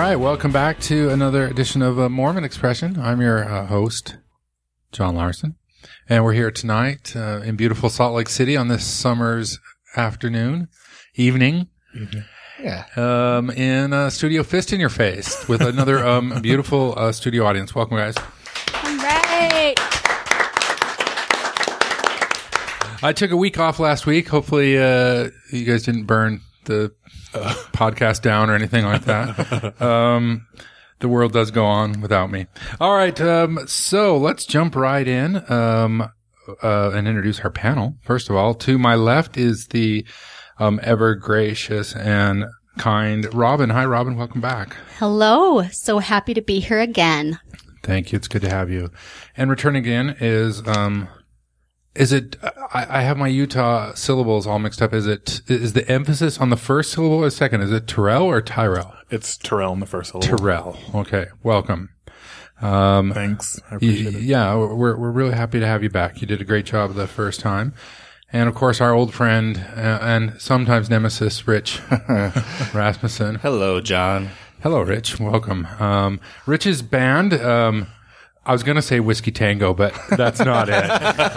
right, welcome back to another edition of Mormon Expression. I'm your host, John Larson, and we're here tonight in beautiful Salt Lake City on this summer's evening. Yeah. In Studio Fist in Your Face with another beautiful studio audience. Welcome, guys. All right. I took a week off last week. Hopefully, you guys didn't burn the podcast down or anything like that. The world does go on without me. All right. So let's jump right in, and introduce our panel. First of all, to my left is the, ever gracious and kind Robin. Hi, Robin. Welcome back. Hello. So happy to be here again. Thank you. It's good to have you. And returning again is it, I have my Utah syllables all mixed up. Is the emphasis on the first syllable or second? Is it Terrell or Tyrell? It's Terrell in the first syllable. Terrell. Okay. Welcome. Thanks. I appreciate it. Yeah, we're really happy to have you back. You did a great job the first time. And of course, our old friend, and sometimes nemesis, Rich Rasmussen. Hello, John. Hello, Rich. Welcome. Rich's band, I was going to say Whiskey Tango, but that's not it.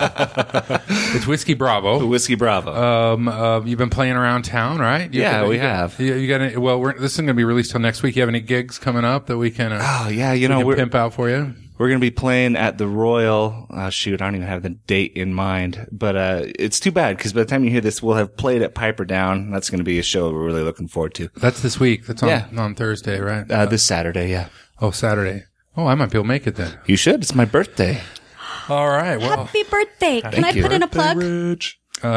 It's Whiskey Bravo. Whiskey Bravo. You've been playing around town, right? We have. You got any, well, this isn't going to be released till next week. You have any gigs coming up that we can, we're pimp out for you? We're going to be playing at the Royal. Shoot, I don't even have the date in mind, but it's too bad because by the time you hear this, we'll have played at Piper Down. That's going to be a show we're really looking forward to. That's this week. That's on Thursday, right? This Saturday, yeah. Oh, Saturday. Oh, I might be able to make it then. You should. It's my birthday. All right. Well, Happy birthday. Can I put in a plug? Rich.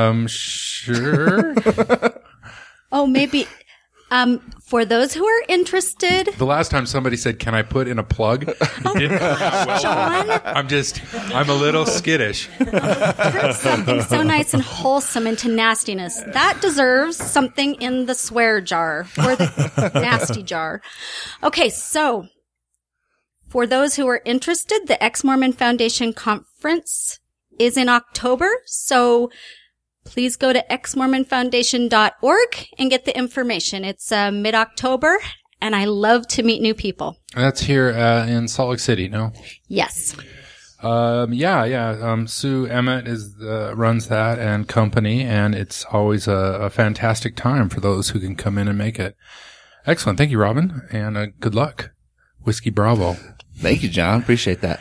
Sure. Oh, maybe. For those who are interested. The last time somebody said, "Can I put in a plug?" Oh, John. I'm a little skittish. Turn something so nice and wholesome into nastiness. That deserves something in the swear jar or the nasty jar. Okay, so for those who are interested, the Ex-Mormon Foundation Conference is in October. So please go to exmormonfoundation.org and get the information. It's mid-October, and I love to meet new people. That's here in Salt Lake City, no? Yes. Sue Emmett runs that and company, and it's always a fantastic time for those who can come in and make it. Excellent. Thank you, Robin, and good luck. Whiskey Bravo. Thank you, John. Appreciate that.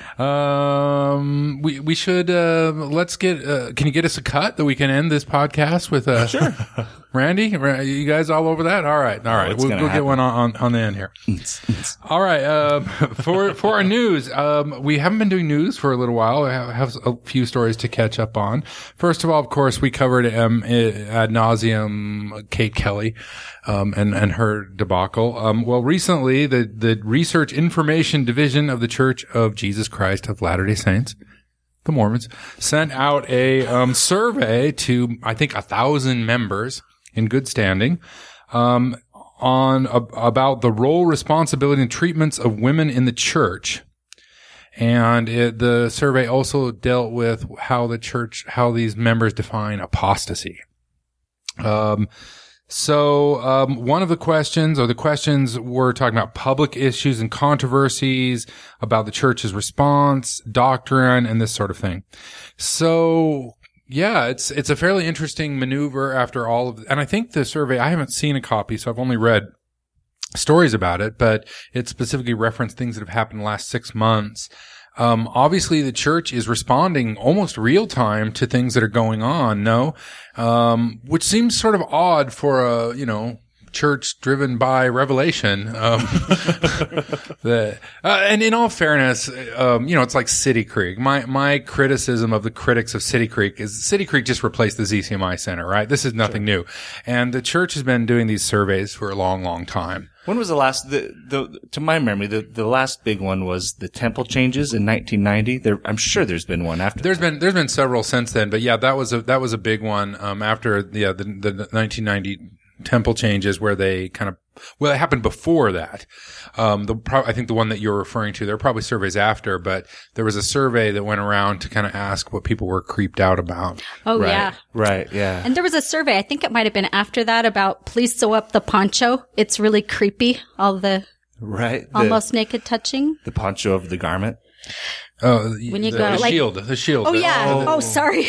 We should, let's get, can you get us a cut that we can end this podcast with, Sure. Randy? You guys all over that? All right. We'll get one on the end here. All right. For our news, we haven't been doing news for a little while. I have a few stories to catch up on. First of all, of course, we covered, ad nauseum Kate Kelly, and her debacle. Well, recently, the Research Information Division of the Church of Jesus Christ of Latter-day Saints, the Mormons, sent out a survey to, I think, 1,000 members in good standing, about the role, responsibility, and treatments of women in the church. And the survey also dealt with how these members define apostasy. So, one of the questions were talking about public issues and controversies, about the church's response, doctrine, and this sort of thing. So, yeah, it's a fairly interesting maneuver after all of, and I think the survey, I haven't seen a copy, so I've only read stories about it, but it specifically referenced things that have happened in the last 6 months. Obviously the church is responding almost real time to things that are going on, which seems sort of odd for a, church driven by revelation. And in all fairness, it's like City Creek. My criticism of the critics of City Creek is City Creek just replaced the ZCMI Center, right? This is nothing new. And the church has been doing these surveys for a long, long time. When was the last, to my memory, the last big one was the temple changes in 1990. I'm sure there's been one after. There's been several since then, but yeah, that was a big one, after, the 1990 temple changes where they kind of, well, it happened before that. I think the one that you're referring to, there were probably surveys after, but there was a survey that went around to kind of ask what people were creeped out about. Oh, right. yeah. Right. Yeah. And there was a survey, I think it might have been after that, about please sew up the poncho. It's really creepy. All the Right. Almost naked touching. The poncho over the garment. Oh, when you the go, shield, the shield. Oh, yeah. Oh, sorry.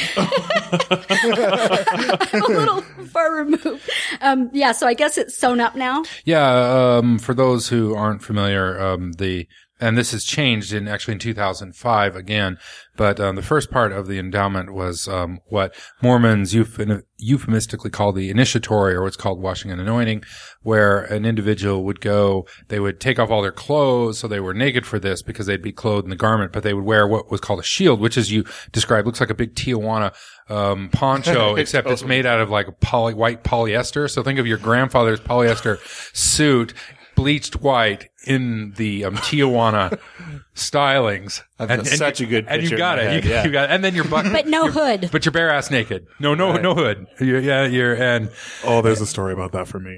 I'm a little far removed. Yeah, so I guess it's sewn up now. Yeah, for those who aren't familiar, and this has changed in 2005 again, but the first part of the endowment was what Mormons euphemistically call the initiatory, or what's called washing and anointing, where an individual would go, they would take off all their clothes, so they were naked for this because they'd be clothed in the garment, but they would wear what was called a shield, which, as you described, looks like a big Tijuana poncho, except it's made out of like white polyester. So think of your grandfather's polyester suit, bleached white in the Tijuana stylings. That's such a good picture. And you got it. You got it. And then your butt. But no hood. But you're bare ass naked. No hood. And. Oh, there's a story about that for me.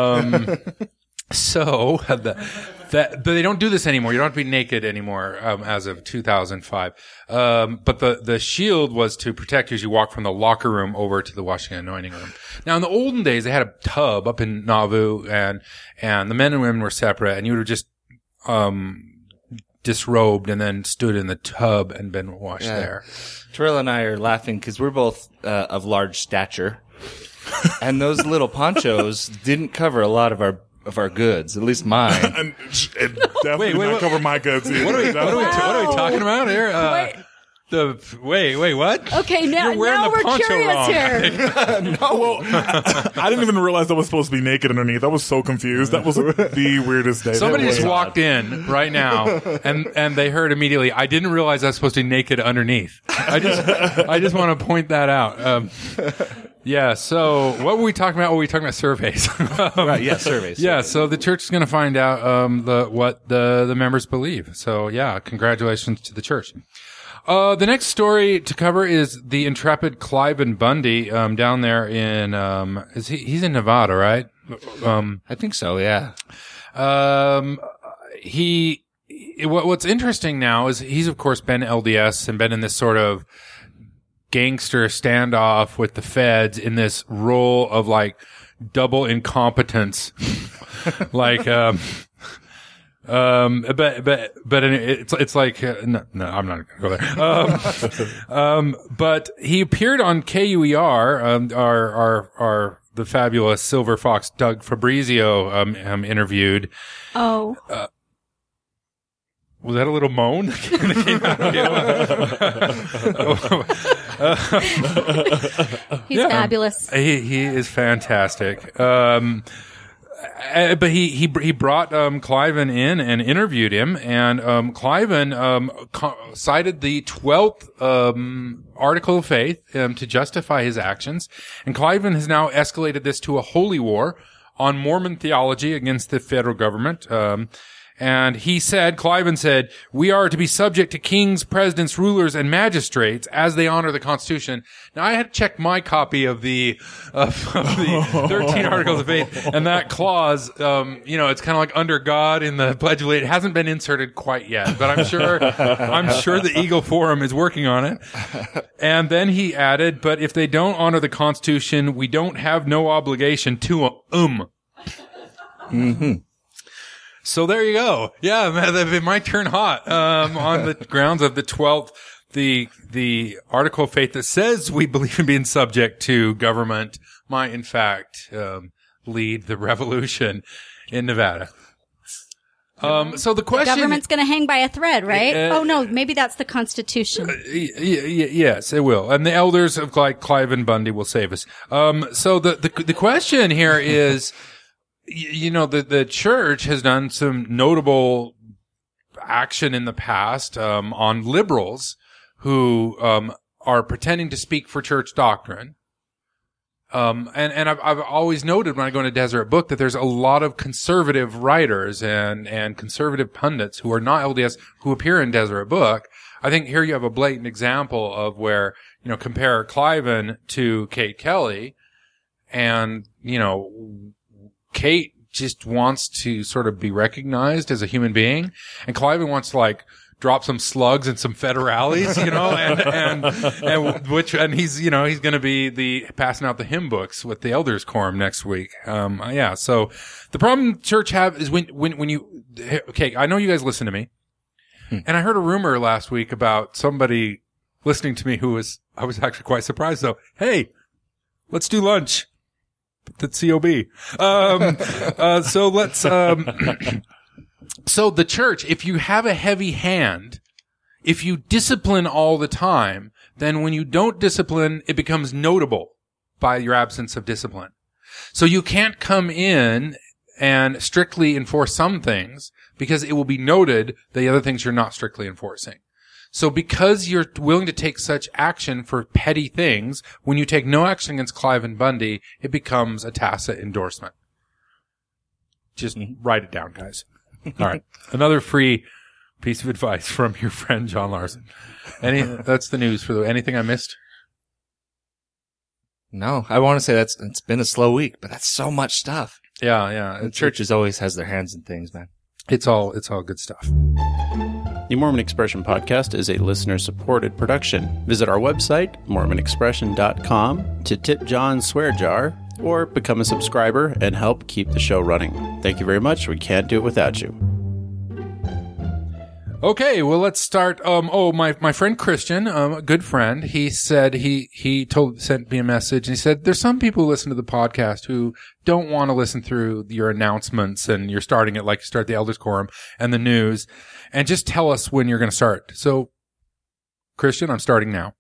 So but they don't do this anymore. You don't have to be naked anymore, as of 2005. But the shield was to protect you as you walk from the locker room over to the washing and anointing room. Now, in the olden days, they had a tub up in Nauvoo, and the men and women were separate, and you would have just, disrobed and then stood in the tub and been washed there. Terrell and I are laughing because we're both, of large stature. And those little ponchos didn't cover a lot of our goods, at least mine. And it definitely did not cover my goods either. What are we talking about here? What? Okay, now we're curious wrong. here. I didn't even realize I was supposed to be naked underneath. I was so confused. That was the weirdest day. Somebody just walked in right now and they heard immediately, I didn't realize I was supposed to be naked underneath. I just want to point that out. Yeah, so what were we talking about? We were talking about surveys. Right, yeah, surveys. Yeah, so the church is going to find out what the members believe. So yeah, congratulations to the church. The next story to cover is the intrepid Cliven Bundy down there in he's in Nevada, right? I think so, yeah. What's interesting now is he's of course been LDS and been in this sort of gangster standoff with the feds in this role of like double incompetence. Like but it's like no, I'm not gonna go there. But he appeared on KUER, our the fabulous Silver Fox Doug Fabrizio interviewed. Oh. Was that a little moan? He's fabulous. He is fantastic. But he brought Cliven in and interviewed him, and Cliven cited the 12th article of faith to justify his actions, and Cliven has now escalated this to a holy war on Mormon theology against the federal government. And Cliven said, we are to be subject to kings, presidents, rulers, and magistrates as they honor the Constitution. Now, I had to check my copy of the 13 Articles of Faith, and that clause, it's kind of like under God in the Pledge of Allegiance. It hasn't been inserted quite yet, but I'm sure the Eagle Forum is working on it. And then he added, but if they don't honor the Constitution, we don't have no obligation to Mm-hmm. So there you go. Yeah, it might turn hot, on the grounds of the 12th, the article of faith that says we believe in being subject to government might in fact, lead the revolution in Nevada. So the question. The government's going to hang by a thread, right? Oh no, maybe that's the Constitution. Yes, it will. And the elders of Cliven Bundy will save us. So the question here is, the church has done some notable action in the past, on liberals who, are pretending to speak for church doctrine. And I've always noted when I go into Deseret Book that there's a lot of conservative writers and conservative pundits who are not LDS who appear in Deseret Book. I think here you have a blatant example of where, compare Cliven to Kate Kelly, and, Kate just wants to sort of be recognized as a human being, and Cliven wants to drop some slugs and some federales, and he's, he's going to be passing out the hymn books with the elders quorum next week. So the problem church have is when you, okay, I know you guys listen to me, and I heard a rumor last week about somebody listening to me I was actually quite surprised though. Hey, let's do lunch. That's COB. So let's, so the church, if you have a heavy hand, if you discipline all the time, then when you don't discipline, it becomes notable by your absence of discipline. So you can't come in and strictly enforce some things because it will be noted the other things you're not strictly enforcing. So because you're willing to take such action for petty things, when you take no action against Clive and Bundy, it becomes a tacit endorsement. Just write it down, guys. All right. Another free piece of advice from your friend John Larson. That's the news for anything I missed? No, I want to say it's been a slow week, but that's so much stuff. Yeah. Churches always has their hands in things, man. It's all good stuff. The Mormon Expression Podcast is a listener-supported production. Visit our website, mormonexpression.com, to tip John's swear jar, or become a subscriber and help keep the show running. Thank you very much. We can't do it without you. Okay, well, let's start. My friend Christian, a good friend, he said sent me a message, and he said there's some people who listen to the podcast who don't want to listen through your announcements, and you're starting it like you start the Elders Quorum and the news, and just tell us when you're going to start. So, Christian, I'm starting now.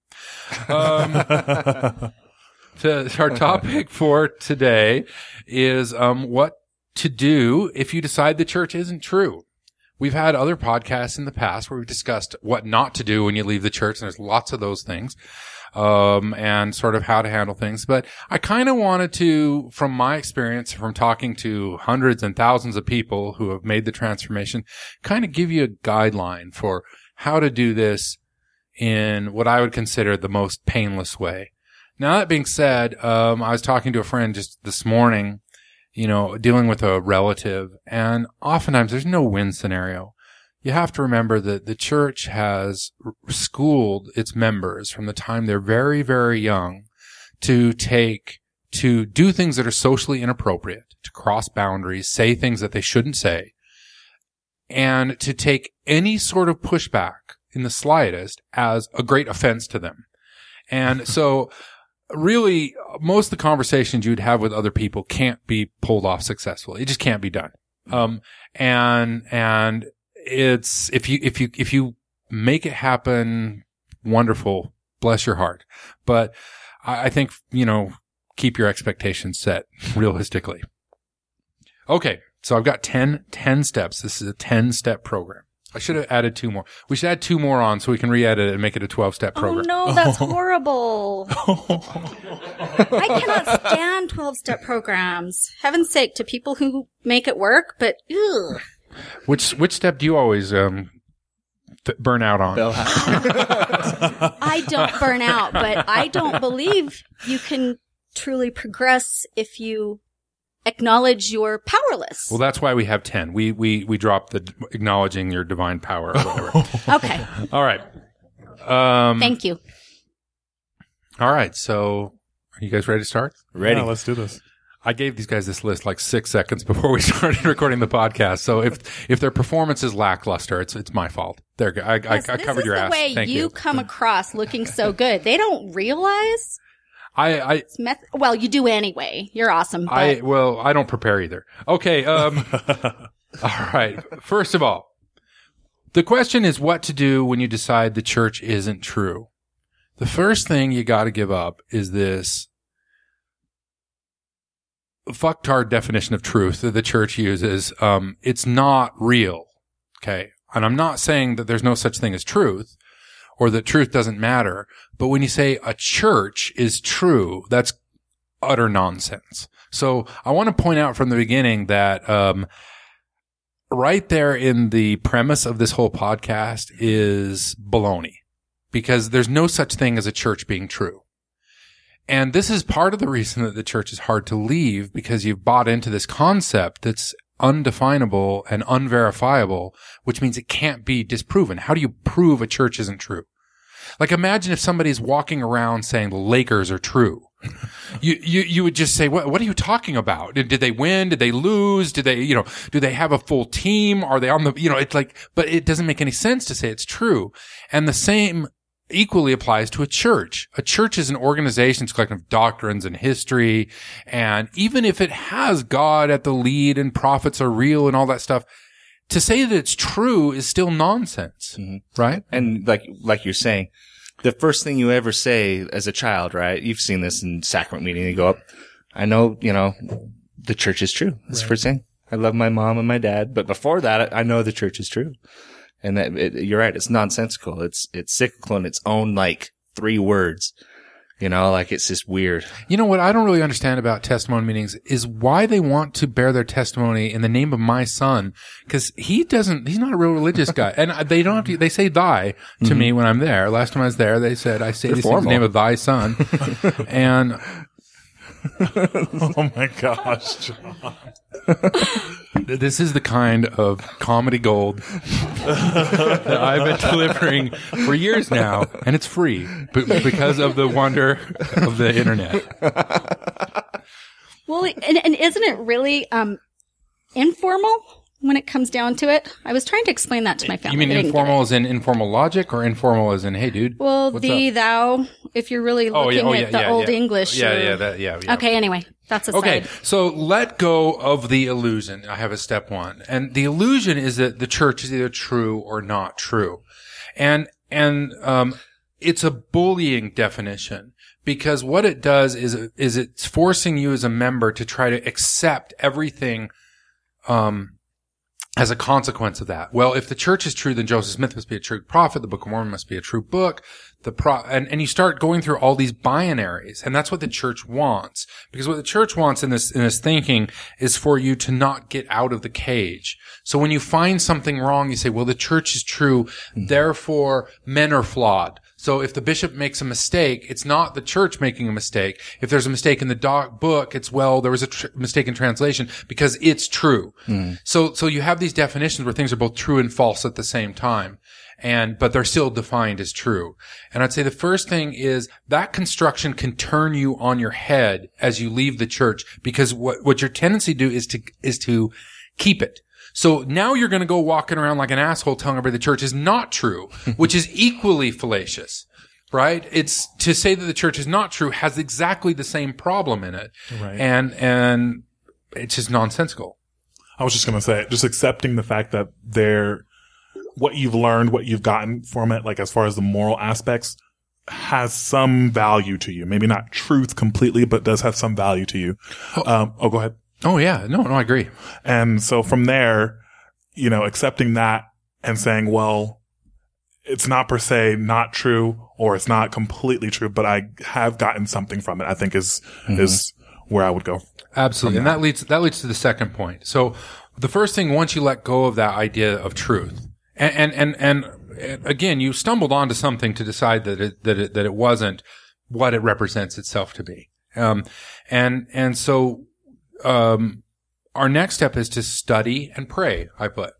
Our topic for today is what to do if you decide the church isn't true. We've had other podcasts in the past where we've discussed what not to do when you leave the church, and there's lots of those things, and sort of how to handle things. But I kind of wanted to, from my experience, from talking to hundreds and thousands of people who have made the transformation, kind of give you a guideline for how to do this in what I would consider the most painless way. Now, that being said, I was talking to a friend just this morning, dealing with a relative, and oftentimes there's no win scenario. You have to remember that the church has schooled its members from the time they're very, very young to do things that are socially inappropriate, to cross boundaries, say things that they shouldn't say, and to take any sort of pushback in the slightest as a great offense to them. And so really, most of the conversations you'd have with other people can't be pulled off successfully. It just can't be done. And it's, if you make it happen, wonderful, bless your heart. But I think, keep your expectations set realistically. Okay. So I've got 10 steps. This is a 10-step program. I should have added 2 more. We should add 2 more on so we can re-edit it and make it a 12-step program. Oh, no, that's horrible. I cannot stand 12-step programs. Heaven's sake, to people who make it work, but ugh. Which step do you always burn out on? I don't burn out, but I don't believe you can truly progress if you acknowledge you're powerless. Well, that's why we have 10. We dropped the acknowledging your divine power or whatever. Okay. All right. Thank you. All right. So are you guys ready to start? Ready. Yeah, let's do this. I gave these guys this list like 6 seconds before we started recording the podcast. So if their performance is lackluster, it's my fault. There, I covered your ass. This is the way you come across looking so good. They don't realize. Well, you do anyway. You're awesome. But I don't prepare either. Okay. All right. First of all, the question is what to do when you decide the church isn't true. The first thing you got to give up is this fucktard definition of truth that the church uses. It's not real. Okay. And I'm not saying that there's no such thing as truth, or that truth doesn't matter. But when you say a church is true, that's utter nonsense. So I want to point out from the beginning that right there in the premise of this whole podcast is baloney, because there's no such thing as a church being true. And this is part of the reason that the church is hard to leave, because you've bought into this concept that's undefinable and unverifiable, which means it can't be disproven. How do you prove a church isn't true? Like, imagine if somebody's walking around saying the Lakers are true. You would just say, what are you talking about? Did they win? Did they lose? Did they, do they have a full team? Are they on the, it's like, but it doesn't make any sense to say it's true. And the same equally applies to a church. A church is an organization, it's a collection of doctrines and history. And even if it has God at the lead and prophets are real and all that stuff, to say that it's true is still nonsense, right? And like you're saying, the first thing you ever say as a child, right? You've seen this in sacrament meeting. You go up, I know, the church is true. That's the first thing. I love my mom and my dad. But before that, I know the church is true. And you're right. It's nonsensical. It's cyclical in its own, 3 words. It's just weird. What I don't really understand about testimony meetings is why they want to bear their testimony in the name of my son. Cause he's not a real religious guy. And they don't have to, they say thy to me when I'm there. Last time I was there, they said, I say this in the name of thy son. And oh my gosh, John. This is the kind of comedy gold that I've been delivering for years now, and it's free because of the wonder of the internet. Well, and isn't it really informal when it comes down to it? I was trying to explain that to my family. You mean informal as in informal logic, or informal as in, hey, dude? Well, what's thee, up? thou, if you're really looking at the old English. Yeah. Okay, anyway, that's a Okay, side. so let go of the illusion. I have a step 1. And the illusion is that the church is either true or not true. And it's a bullying definition, because what it does is it's forcing you as a member to try to accept everything, as a consequence of that. Well, if the church is true, then Joseph Smith must be a true prophet. The Book of Mormon must be a true book. And you start going through all these binaries, and that's what the church wants. Because what the church wants in this thinking is for you to not get out of the cage. So when you find something wrong, you say, well, the church is true, therefore men are flawed. So if the bishop makes a mistake, it's not the church making a mistake. If there's a mistake in the book, it's, well, there was a mistake in translation because it's true. So you have these definitions where things are both true and false at the same time. But they're still defined as true. And I'd say the first thing is that construction can turn you on your head as you leave the church, because what your tendency to do is to keep it. So now you're going to go walking around like an asshole telling everybody the church is not true, which is equally fallacious, right? It's to say that the church is not true has exactly the same problem in it. Right. And it's just nonsensical. I was just going to say, just accepting the fact that what you've learned, what you've gotten from it, as far as the moral aspects, has some value to you. Maybe not truth completely, but does have some value to you. Go ahead. Oh, yeah. No, I agree. And so from there, accepting that and saying, well, it's not per se not true, or it's not completely true, but I have gotten something from it, I think is where I would go. Absolutely. And that leads to the second point. So the first thing, once you let go of that idea of truth, and again, you stumbled onto something to decide that it wasn't what it represents itself to be. So our next step is to study and pray. I put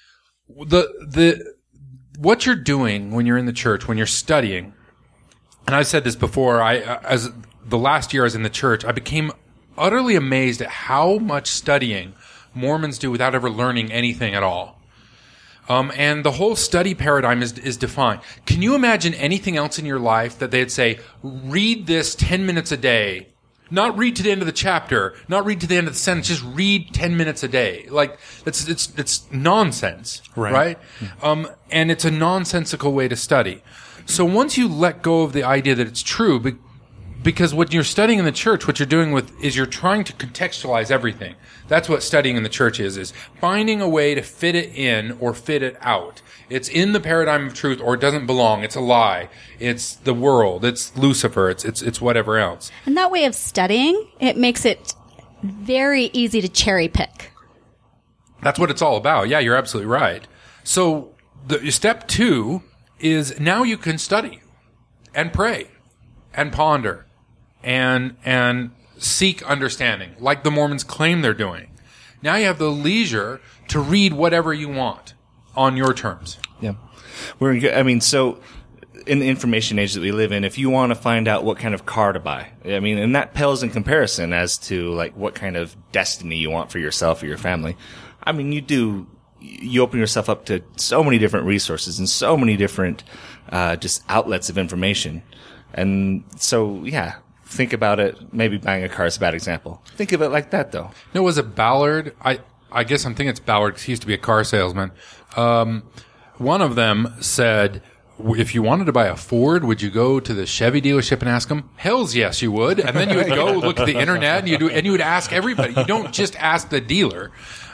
what you're doing when you're in the church, when you're studying. And I've said this before. As the last year I was in the church, I became utterly amazed at how much studying Mormons do without ever learning anything at all. And the whole study paradigm is defined. Can you imagine anything else in your life that they'd say, read this 10 minutes a day? Not read to the end of the chapter, not read to the end of the sentence, just read 10 minutes a day. It's nonsense, right? And it's a nonsensical way to study. So once you let go of the idea that it's true, because when you're studying in the church, what you're doing is you're trying to contextualize everything. That's what studying in the church is finding a way to fit it in or fit it out. It's in the paradigm of truth, or it doesn't belong. It's a lie. It's the world. It's Lucifer. It's whatever else. And that way of studying, it makes it very easy to cherry pick. That's what it's all about. Yeah, you're absolutely right. So step 2 is now you can study and pray and ponder and seek understanding, like the Mormons claim they're doing. Now you have the leisure to read whatever you want on your terms. Yeah. So in the information age that we live in, if you want to find out what kind of car to buy, I mean, and that pales in comparison as to like what kind of destiny you want for yourself or your family. I mean, you open yourself up to so many different resources and so many different, just outlets of information. And so, yeah, think about it. Maybe buying a car is a bad example. Think of it like that, though. No, was it Ballard? I guess I'm thinking it's Ballard because he used to be a car salesman. One of them said, if you wanted to buy a Ford, would you go to the Chevy dealership and ask them? Hells yes, you would. And then you would go look at the internet and you would ask everybody. You don't just ask the dealer.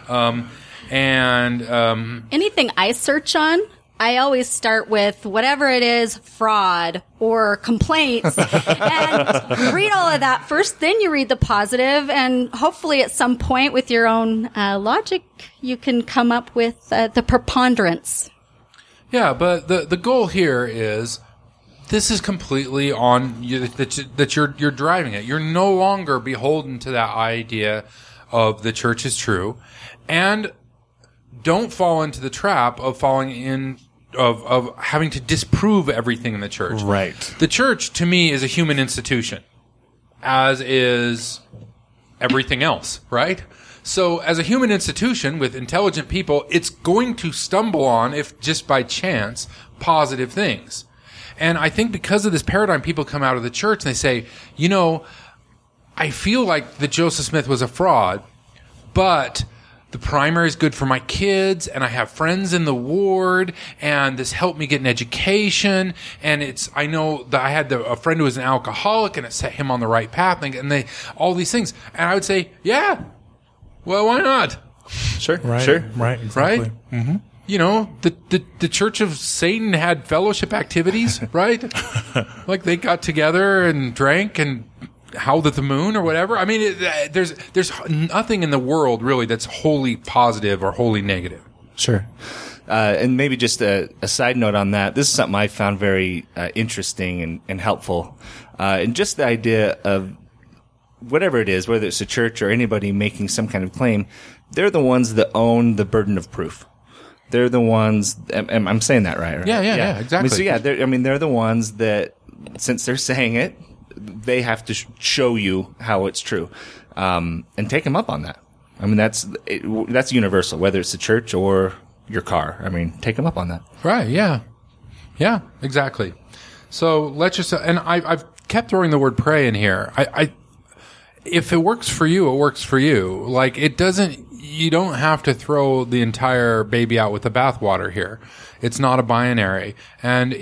Anything I search on, I always start with whatever it is, fraud or complaints, and read all of that first. Then you read the positive, and hopefully at some point with your own logic, you can come up with the preponderance. Yeah, but the goal here is this is completely on you, that you're driving it. You're no longer beholden to that idea of the church is true, and don't fall into the trap of falling in of having to disprove everything in the church. Right. The church, to me, is a human institution, as is everything else, right? So as a human institution with intelligent people, it's going to stumble on, if just by chance, positive things. And I think because of this paradigm, people come out of the church and they say, you know, I feel like that Joseph Smith was a fraud, but the primary is good for my kids, and I have friends in the ward, and this helped me get an education, and I know that I had a friend who was an alcoholic, and it set him on the right path, and all these things. And I would say, yeah, well, why not? Sure. Right. Sure. Right. Exactly. Right? Mm-hmm. You know, the Church of Satan had fellowship activities, right? Like they got together and drank and howled at the moon or whatever. I mean, there's nothing in the world really that's wholly positive or wholly negative. Sure. And maybe just a side note on that. This is something I found very interesting and helpful. And just the idea of whatever it is, whether it's a church or anybody making some kind of claim, they're the ones that own the burden of proof. They're the ones, I'm saying that right? Yeah, exactly. They're the ones that, since they're saying it, they have to show you how it's true, and take them up on that. I mean, that's universal, whether it's the church or your car. I mean, take them up on that. Right. Yeah, exactly. So let yourself, and I've kept throwing the word pray in here. If it works for you, it works for you. Like you don't have to throw the entire baby out with the bathwater here. It's not a binary. And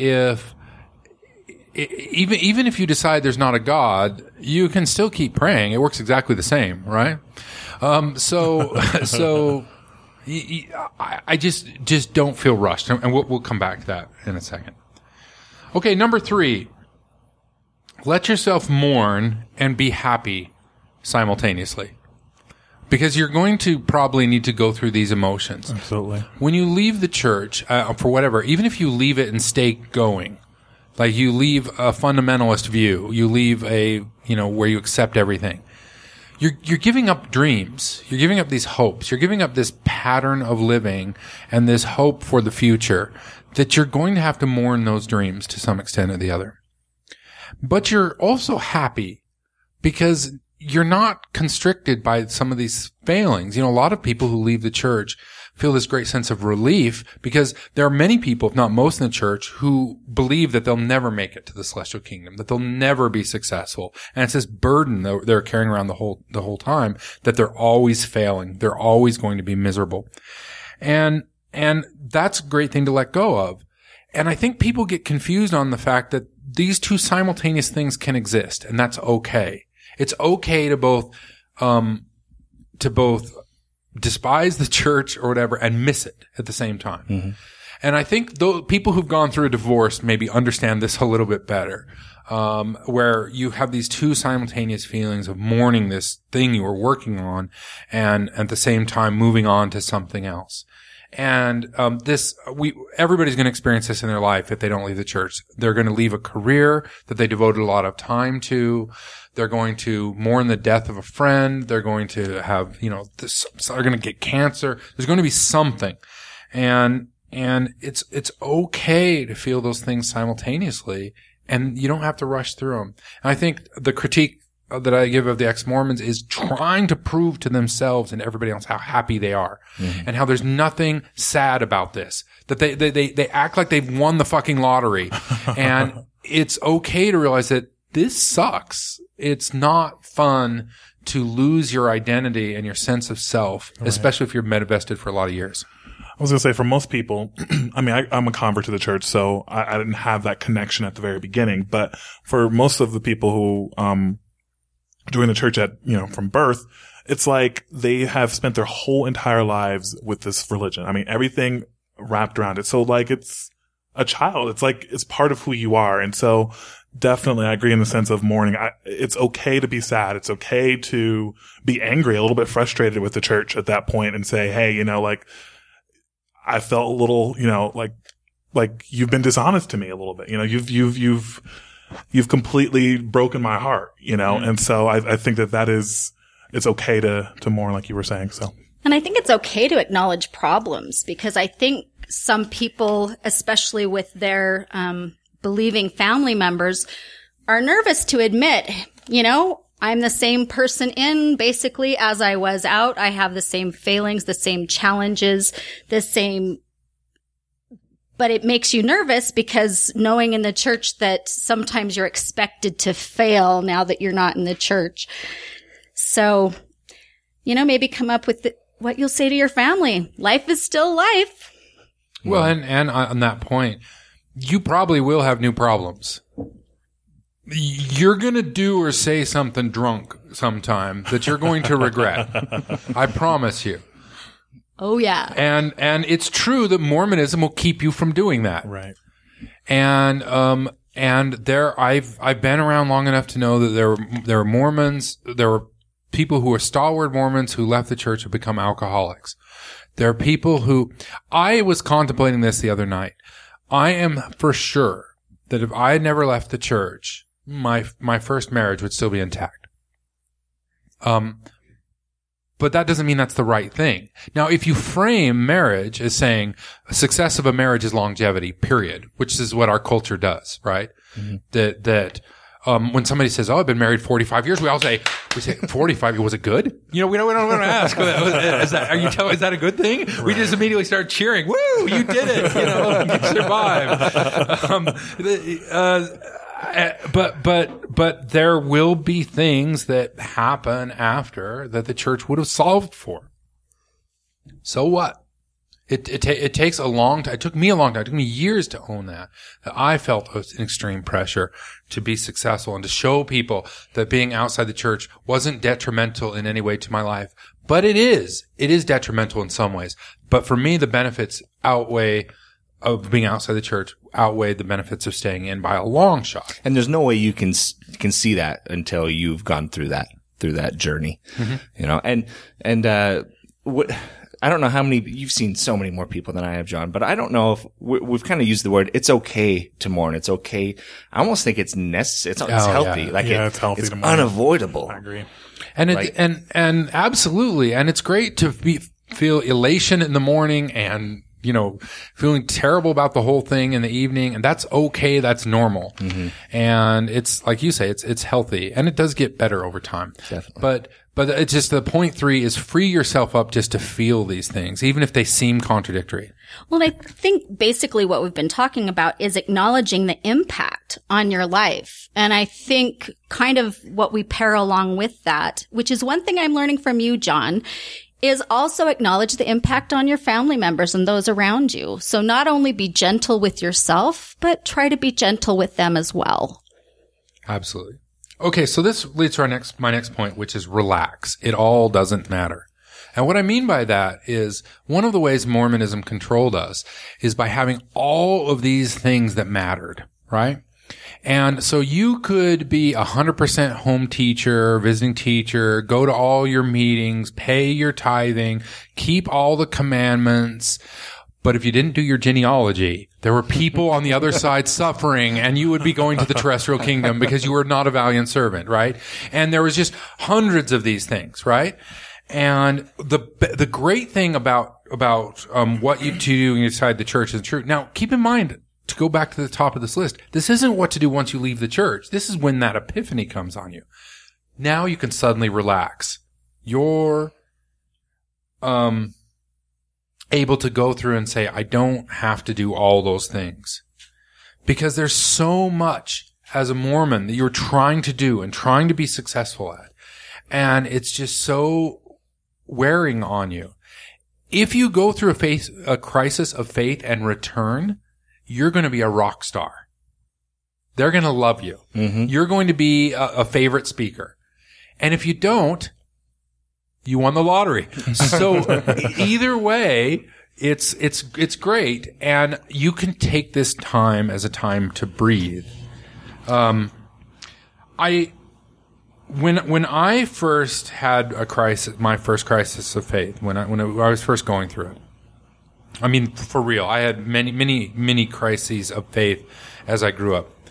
even if you decide there's not a God, you can still keep praying. It works exactly the same, right? I just don't feel rushed, and we'll come back to that in a second. Okay, number 3. Let yourself mourn and be happy simultaneously, because you're going to probably need to go through these emotions. Absolutely. When you leave the church, for whatever, even if you leave it and stay going. Like you leave a fundamentalist view, you leave where you accept everything. You're giving up dreams. You're giving up these hopes. You're giving up this pattern of living and this hope for the future that you're going to have to mourn those dreams to some extent or the other. But you're also happy because you're not constricted by some of these failings. You know, a lot of people who leave the church feel this great sense of relief because there are many people, if not most in the church, who believe that they'll never make it to the celestial kingdom, that they'll never be successful. And it's this burden that they're carrying around the whole time, that they're always failing. They're always going to be miserable. And that's a great thing to let go of. And I think people get confused on the fact that these two simultaneous things can exist, and that's okay. It's okay to both despise the church or whatever and miss it at the same time. Mm-hmm. And I think people who've gone through a divorce maybe understand this a little bit better, where you have these two simultaneous feelings of mourning this thing you were working on and at the same time moving on to something else. And everybody's going to experience this in their life if they don't leave the church. They're going to leave a career that they devoted a lot of time to. They're going to mourn the death of a friend. They're going to have, they're going to get cancer. There's going to be something. And it's okay to feel those things simultaneously, and you don't have to rush through them. And I think the critique that I give of the ex-Mormons is trying to prove to themselves and everybody else how happy they are, and how there's nothing sad about this, that they act like they've won the fucking lottery. And it's okay to realize that this sucks. It's not fun to lose your identity and your sense of self, especially if you're invested for a lot of years. I was going to say, for most people, I mean, I'm a convert to the church, so I didn't have that connection at the very beginning. But for most of the people who join the church from birth, it's like they have spent their whole entire lives with this religion. I mean, everything wrapped around it. So like it's a child. It's like it's part of who you are. And so definitely I agree in the sense of mourning. It's okay to be sad. It's okay to be angry, a little bit frustrated with the church at that point and say, hey, I felt a little, like you've been dishonest to me a little bit. You've completely broken my heart, and so I think it's okay to mourn, like you were saying. So, and I think it's okay to acknowledge problems, because I think some people, especially with their believing family members, are nervous to admit, I'm the same person in basically as I was out. I have the same failings, the same challenges, but it makes you nervous because knowing in the church that sometimes you're expected to fail now that you're not in the church. So, maybe come up with what you'll say to your family. Life is still life. Well, and on that point, you probably will have new problems. You're going to do or say something drunk sometime that you're going to regret. I promise you. Oh, yeah. And it's true that Mormonism will keep you from doing that. Right. And I've been around long enough to know that there were Mormons, there were people who were stalwart Mormons who left the church and become alcoholics. There are people who, I was contemplating this the other night. I am for sure that if I had never left the church, my first marriage would still be intact. But that doesn't mean that's the right thing. Now, if you frame marriage as saying success of a marriage is longevity, period, which is what our culture does, right? Mm-hmm. When somebody says, I've been married 45 years, we say 45, was it good? We don't want to ask. Is that a good thing? Right. We just immediately start cheering. Woo, you did it. You survived. But there will be things that happen after that the church would have solved for. So what? It takes a long time. It took me a long time. It took me years to own that I felt an extreme pressure to be successful and to show people that being outside the church wasn't detrimental in any way to my life. But it is detrimental in some ways. But for me, the benefits of being outside the church outweighed the benefits of staying in by a long shot. And there's no way you can see that until you've gone through that journey, what, I don't know how many, you've seen so many more people than I have, John, but I don't know if we've kind of used the word, it's okay to mourn. It's okay. I almost think it's necessary. It's healthy. Yeah. It's healthy. It's unavoidable. I agree. And and absolutely. And it's great to feel elation in the morning and, feeling terrible about the whole thing in the evening. And that's okay. That's normal. Mm-hmm. And it's like you say, it's healthy and it does get better over time. Definitely. But it's just the point 3 is free yourself up just to feel these things, even if they seem contradictory. Well, I think basically what we've been talking about is acknowledging the impact on your life. And I think kind of what we pair along with that, which is one thing I'm learning from you, John, is also acknowledge the impact on your family members and those around you. So not only be gentle with yourself, but try to be gentle with them as well. Absolutely. Okay, so this leads to my next point, which is relax. It all doesn't matter. And what I mean by that is one of the ways Mormonism controlled us is by having all of these things that mattered, right? And so you could be 100% home teacher, visiting teacher, go to all your meetings, pay your tithing, keep all the commandments. But if you didn't do your genealogy, there were people on the other side suffering, and you would be going to the terrestrial kingdom because you were not a valiant servant, right? And there was just hundreds of these things, right? And the great thing about what you do when you decide the church is true. Now, keep in mind, to go back to the top of this list, this isn't what to do once you leave the church. This is when that epiphany comes on you. Now you can suddenly relax. You're able to go through and say, I don't have to do all those things. Because there's so much as a Mormon that you're trying to do and trying to be successful at. And it's just so wearing on you. If you go through a crisis of faith and return, you're going to be a rock star. They're going to love you. Mm-hmm. You're going to be a favorite speaker. And if you don't, you won the lottery. So either way, it's great. And you can take this time as a time to breathe. When I first had a crisis, my first crisis of faith, when I was first going through it, I mean, for real, I had many crises of faith as I grew up.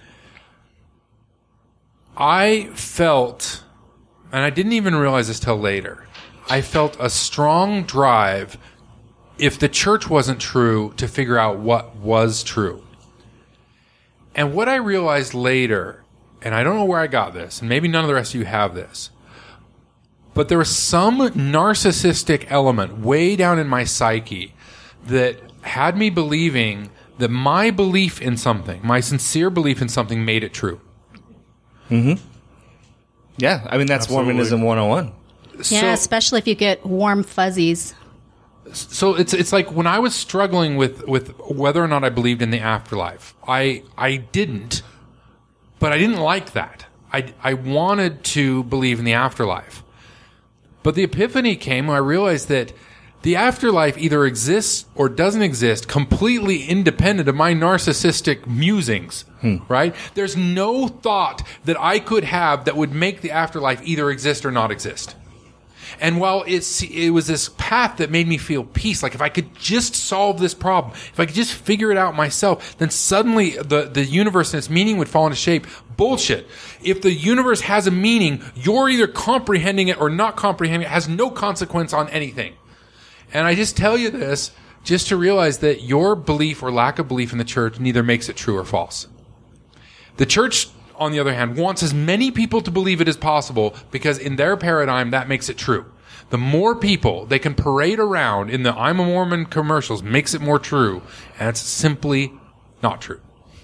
I felt, and I didn't even realize this till later, I felt a strong drive, if the church wasn't true, to figure out what was true. And what I realized later, and I don't know where I got this, and maybe none of the rest of you have this, but there was some narcissistic element way down in my psyche that had me believing that my belief in something, my sincere belief in something, made it true. Mm-hmm. Yeah, I mean, that's Absolutely. Mormonism 101. Yeah, especially if you get warm fuzzies. So it's like when I was struggling with whether or not I believed in the afterlife, I didn't, but I didn't like that. I wanted to believe in the afterlife. But the epiphany came when I realized that the afterlife either exists or doesn't exist, completely independent of my narcissistic musings, right? There's no thought that I could have that would make the afterlife either exist or not exist. And while it was this path that made me feel peace, like if I could just solve this problem, if I could just figure it out myself, then suddenly the universe and its meaning would fall into shape. Bullshit. If the universe has a meaning, you're either comprehending it or not comprehending it. It has no consequence on anything. And I just tell you this just to realize that your belief or lack of belief in the church neither makes it true or false. The church, on the other hand, wants as many people to believe it as possible because in their paradigm, that makes it true. The more people they can parade around in the I'm a Mormon commercials makes it more true. And it's simply not true.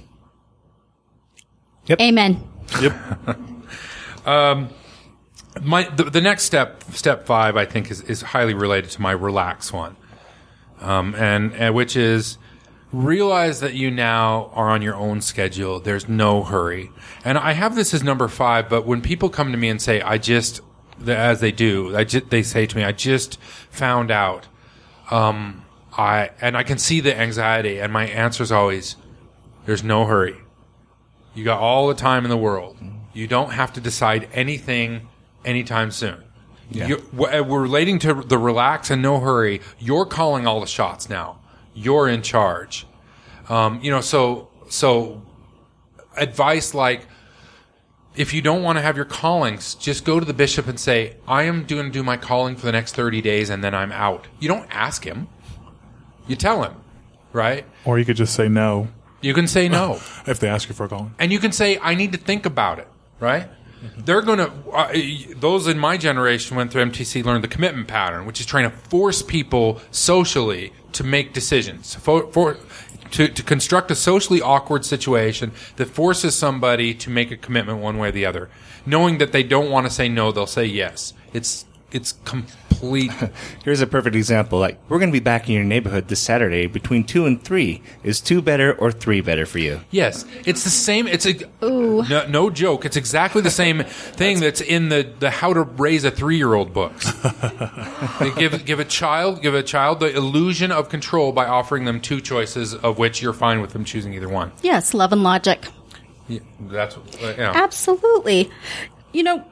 Yep. Amen. Yep. The next step 5, I think, is highly related to my relax one, and which is realize that you now are on your own schedule. There's no hurry, and I have this as number 5. But when people come to me and say, as they do, they say to me, I just found out, and I can see the anxiety, and my answer is always, there's no hurry. You got all the time in the world. You don't have to decide anything anytime soon. Yeah. We're relating to the relax and no hurry. You're calling all the shots now. You're in charge. So advice like, if you don't want to have your callings, just go to the bishop and say, I am going to do my calling for the next 30 days and then I'm out. You don't ask him. You tell him, right? Or you could just say no. You can say no. If they ask you for a calling. And you can say, I need to think about it, right? They're going to, those in my generation went through MTC, learned the commitment pattern, which is trying to force people socially to make decisions, to construct a socially awkward situation that forces somebody to make a commitment one way or the other. Knowing that they don't want to say no, they'll say yes. It's complete. Here's a perfect example. Like, we're going to be back in your neighborhood this Saturday between 2 and 3. Is 2 better or 3 better for you? Yes. It's the same. No joke. It's exactly the same thing that's in the How to Raise a 3-Year-Old books. They give a child the illusion of control by offering them 2 choices of which you're fine with them choosing either one. Yes, love and logic. Yeah, that's yeah. Absolutely. You know,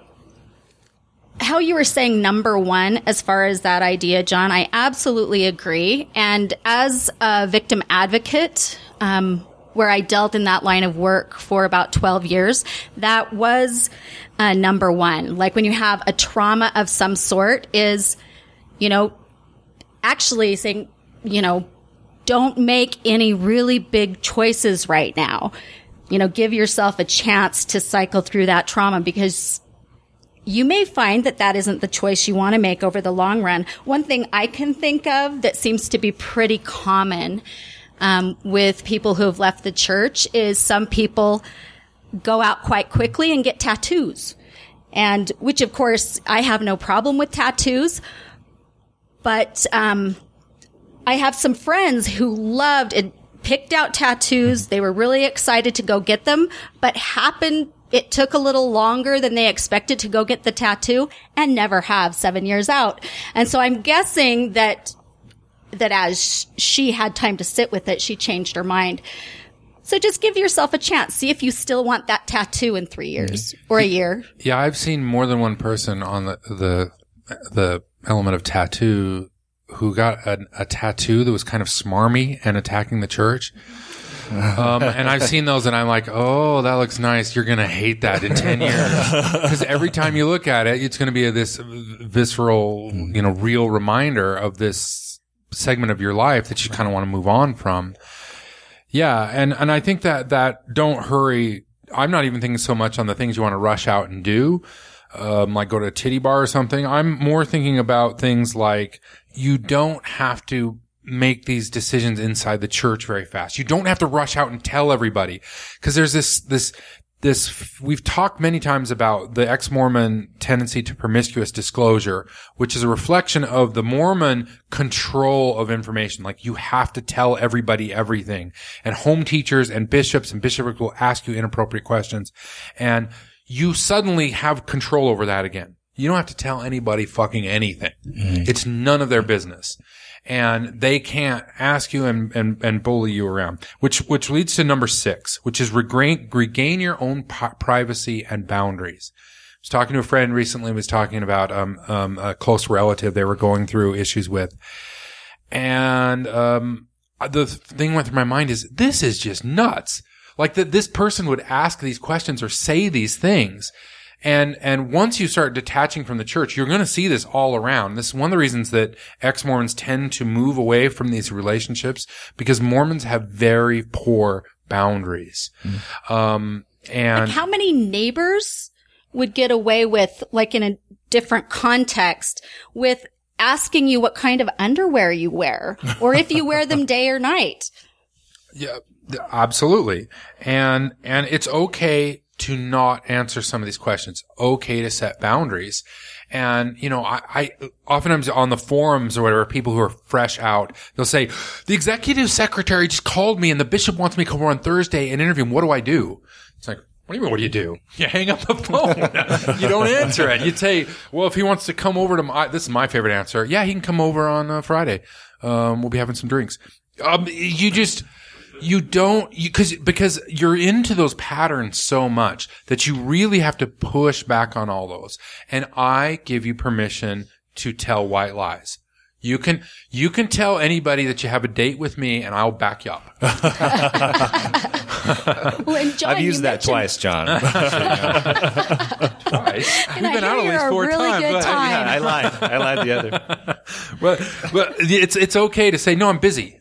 how you were saying number one, as far as that idea, John, I absolutely agree. And as a victim advocate, where I dealt in that line of work for about 12 years, that was number one. Like when you have a trauma of some sort is, you know, actually saying, you know, don't make any really big choices right now. You know, give yourself a chance to cycle through that trauma, because you may find that that isn't the choice you want to make over the long run. One thing I can think of that seems to be pretty common with people who have left the church is some people go out quite quickly and get tattoos. And which, of course, I have no problem with tattoos. But I have some friends who loved and picked out tattoos. They were really excited to go get them, but it took a little longer than they expected to go get the tattoo and never have 7 years out. And so I'm guessing that as she had time to sit with it, she changed her mind. So just give yourself a chance. See if you still want that tattoo in 3 years or a year. Yeah, I've seen more than one person on the element of tattoo who got a tattoo that was kind of smarmy and attacking the church. And I've seen those and I'm like, oh, that looks nice. You're going to hate that in 10 years. Because every time you look at it, it's going to be this visceral, you know, real reminder of this segment of your life that you kind of want to move on from. Yeah. And I think that don't hurry. I'm not even thinking so much on the things you want to rush out and do. Like go to a titty bar or something. I'm more thinking about things like you don't have to make these decisions inside the church very fast. You don't have to rush out and tell everybody. Cause there's this, we've talked many times about the ex-Mormon tendency to promiscuous disclosure, which is a reflection of the Mormon control of information. Like you have to tell everybody everything. And home teachers and bishoprics will ask you inappropriate questions. And you suddenly have control over that again. You don't have to tell anybody fucking anything. Mm-hmm. It's none of their business. And they can't ask you and bully you around, which leads to number 6, which is regain your own privacy and boundaries. I was talking to a friend recently, was talking about, a close relative they were going through issues with. And, the thing went through my mind is, this is just nuts. Like that this person would ask these questions or say these things. And once you start detaching from the church, you're going to see this all around. This is one of the reasons that ex-Mormons tend to move away from these relationships, because Mormons have very poor boundaries. And like how many neighbors would get away with, like in a different context, with asking you what kind of underwear you wear or if you wear them day or night? Yeah, absolutely. And it's okay to not answer some of these questions. Okay to set boundaries. And, you know, I oftentimes on the forums or whatever, people who are fresh out, they'll say, the executive secretary just called me and the bishop wants me to come over on Thursday and interview him. What do I do? It's like, what do you mean, what do you do? You hang up the phone. You don't answer it. You say, well, if he wants to come over to this is my favorite answer. Yeah, he can come over on Friday. We'll be having some drinks. Because you're into those patterns so much that you really have to push back on all those. And I give you permission to tell white lies. You can tell anybody that you have a date with me and I'll back you up. Well, and John, I've used that twice, John. Twice. And we've been out at least 4 times. Yeah, I lied the other. Well, it's okay to say, no, I'm busy.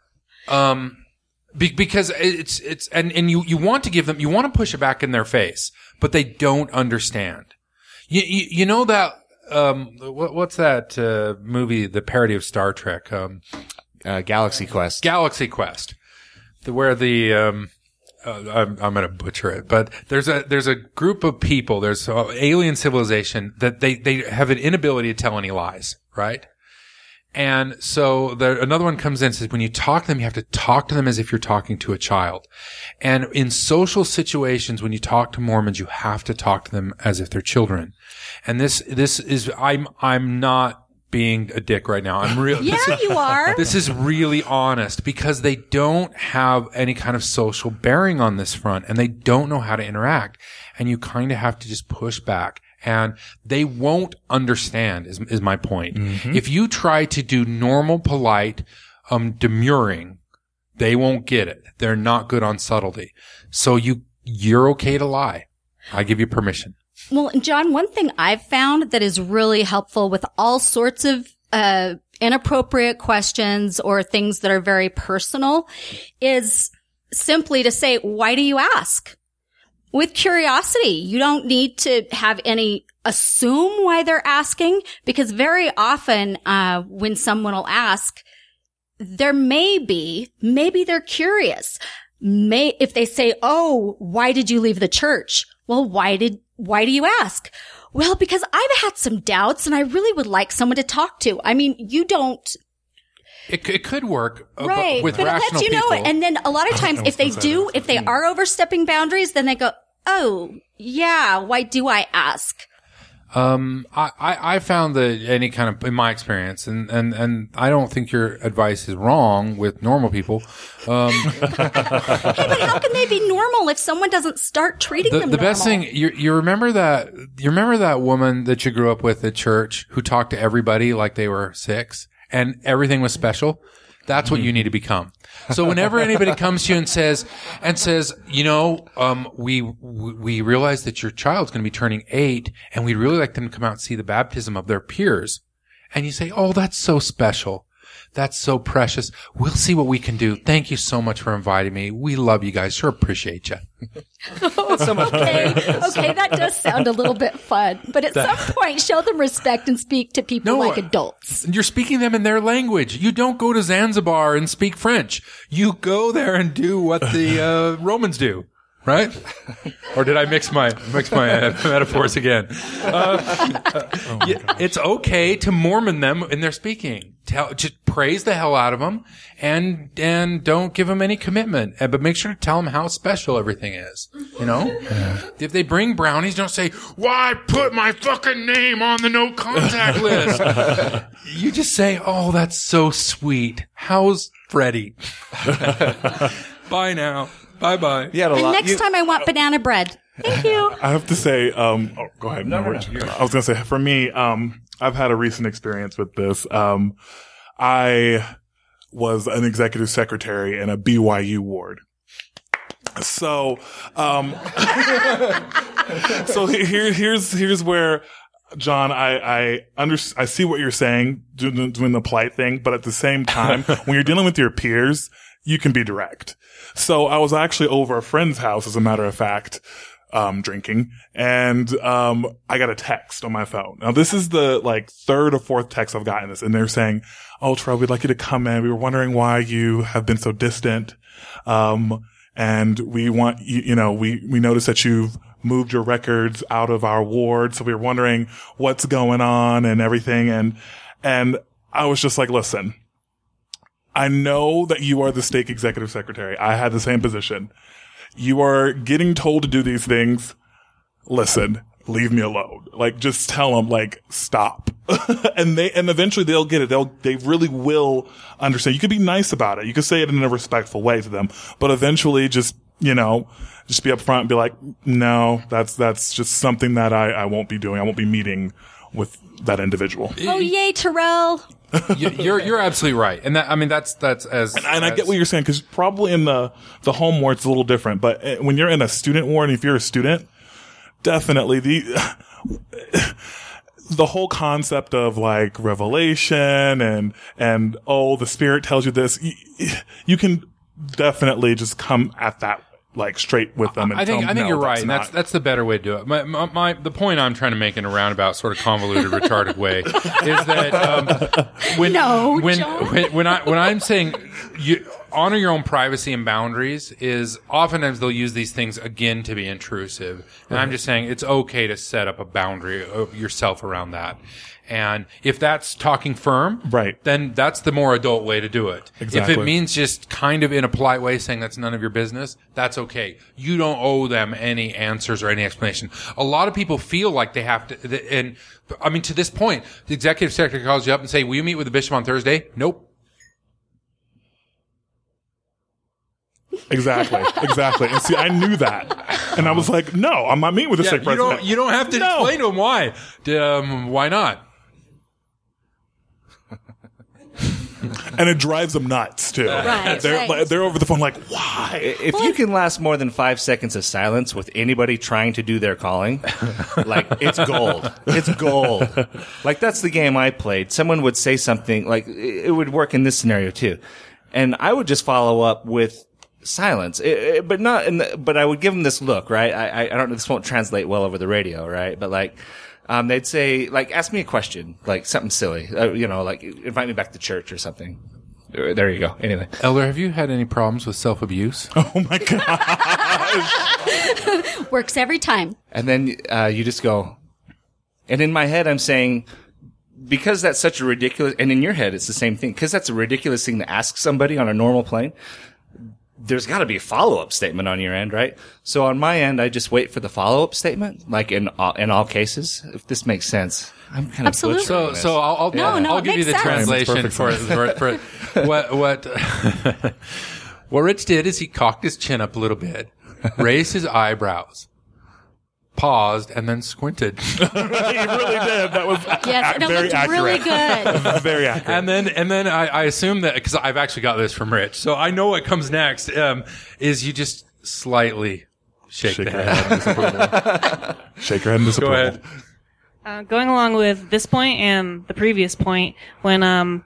Because and you want to give them, you want to push it back in their face, but they don't understand. You know that, what's that, movie, the parody of Star Trek? Galaxy Quest. Galaxy Quest. Where I'm going to butcher it, but there's a group of people, there's an alien civilization that they have an inability to tell any lies, right? And so another one comes in and says, when you talk to them, you have to talk to them as if you're talking to a child. And in social situations, when you talk to Mormons, you have to talk to them as if they're children. And this is, I'm not being a dick right now. I'm real. Yeah, you are. This is really honest because they don't have any kind of social bearing on this front and they don't know how to interact. And you kind of have to just push back and they won't understand is my point. Mm-hmm. If you try to do normal, polite, demurring, they won't get it. They're not good on subtlety. So you're okay to lie. I give you permission. Well, John, one thing I've found that is really helpful with all sorts of inappropriate questions or things that are very personal is simply to say, why do you ask? With curiosity. You don't need to have any assume why they're asking, because very often when someone will ask, there maybe they're curious. If they say, oh, why did you leave the church? Well, why do you ask? Well, because I've had some doubts and I really would like someone to talk to. I mean, you don't. It could work, right? With but it rational lets you know people. it. And then a lot of times, if they are overstepping boundaries, then they go, oh, yeah, why do I ask? I found that any kind of, in my experience, and I don't think your advice is wrong with normal people. Hey, but how can they be normal if someone doesn't start treating them normal? The best thing, you remember that woman that you grew up with at church who talked to everybody like they were 6 and everything was special? That's what you need to become. So whenever anybody comes to you and says, you know, we realize that your child's going to be turning 8 and we'd really like them to come out and see the baptism of their peers. And you say, oh, that's so special. That's so precious. We'll see what we can do. Thank you so much for inviting me. We love you guys. Sure appreciate you. Okay, that does sound a little bit fun. But at some point, show them respect and speak to people like adults. You're speaking them in their language. You don't go to Zanzibar and speak French. You go there and do what the Romans do. Right? Or did I mix my metaphors again? It's okay to Mormon them in their speaking. Just praise the hell out of them and don't give them any commitment. But make sure to tell them how special everything is. You know? Yeah. If they bring brownies, don't say, why put my fucking name on the no contact list? You just say, oh, that's so sweet. How's Freddie? Bye now. Bye-bye. And next time I want banana bread. Thank you. I have to say, go ahead. No, I was going to say, for me, I've had a recent experience with this. I was an executive secretary in a BYU ward. So, here's where, John, I see what you're saying, doing the polite thing, but at the same time, when you're dealing with your peers, you can be direct. So I was actually over a friend's house, as a matter of fact, drinking, and I got a text on my phone. Now this is the third or fourth text I've gotten this, and they're saying, "Oh, Terrell, we'd like you to come in. We were wondering why you have been so distant, and we want you. You know, we noticed that you've moved your records out of our ward, so we were wondering what's going on and everything." And I was just like, "Listen, I know that you are the stake executive secretary. I had the same position. You are getting told to do these things. Listen, leave me alone. Just tell them, stop." and eventually they'll get it. They really will understand. You could be nice about it. You could say it in a respectful way to them, but eventually just be upfront and be like, no, that's just something that I won't be doing. I won't be meeting with that individual. Oh, yay, Terrell. You're absolutely right. And that's as, and I get what you're saying, because probably in the home ward it's a little different, but when you're in a student ward, if you're a student, definitely the whole concept of revelation and the Spirit tells you this, you can definitely just come at that straight with them. And I think you're right, and that's the better way to do it. The point I'm trying to make in a roundabout, sort of convoluted, retarded way is that when I'm saying honor your own privacy and boundaries is oftentimes they'll use these things again to be intrusive. And I'm just saying it's okay to set up a boundary of yourself around that. And if that's talking firm, Right. then that's the more adult way to do it. Exactly. If it means just kind of in a polite way saying that's none of your business, that's okay. You don't owe them any answers or any explanation. A lot of people feel like they have to, and I mean, to this point, the executive secretary calls you up and say, will you meet with the bishop on Thursday? Nope. Exactly. And see, I knew that. And I was like, no, I'm not meeting with the sick president. You don't have to explain to them why. Why not? And it drives them nuts too. Right, They're right. they're over the phone like, why? If you can last more than 5 seconds of silence with anybody trying to do their calling, like, it's gold. It's gold. Like, that's the game I played. Someone would say something, like, it would work in this scenario too. And I would just follow up with silence, but not but I would give them this look, right? I don't know, this won't translate well over the radio, right? But like, they'd say, like, ask me a question, like something silly, like invite me back to church or something. There you go. Anyway. Elder, have you had any problems with self-abuse? Oh my God. Works every time. And then, you just go, and in my head, I'm saying, because that's such a ridiculous, and in your head, it's the same thing, because that's a ridiculous thing to ask somebody on a normal plane. There's got to be a follow-up statement on your end, right? So on my end, I just wait for the follow-up statement, like in all cases, if this makes sense. I'm kind of Absolutely. butchering this. So I'll No, I'll give you the it makes sense. translation for what what Rich did is he cocked his chin up a little bit, raised his eyebrows, paused, and then squinted. He really did. That was Yes, and it very looked accurate. really good. Very accurate. And then I assume that because I've actually got this from Rich, so I know what comes next. Is you just slightly shake the Shake your head. head in disapproval. Shake your head in Go disapproval. ahead. Going along with this point and the previous point, when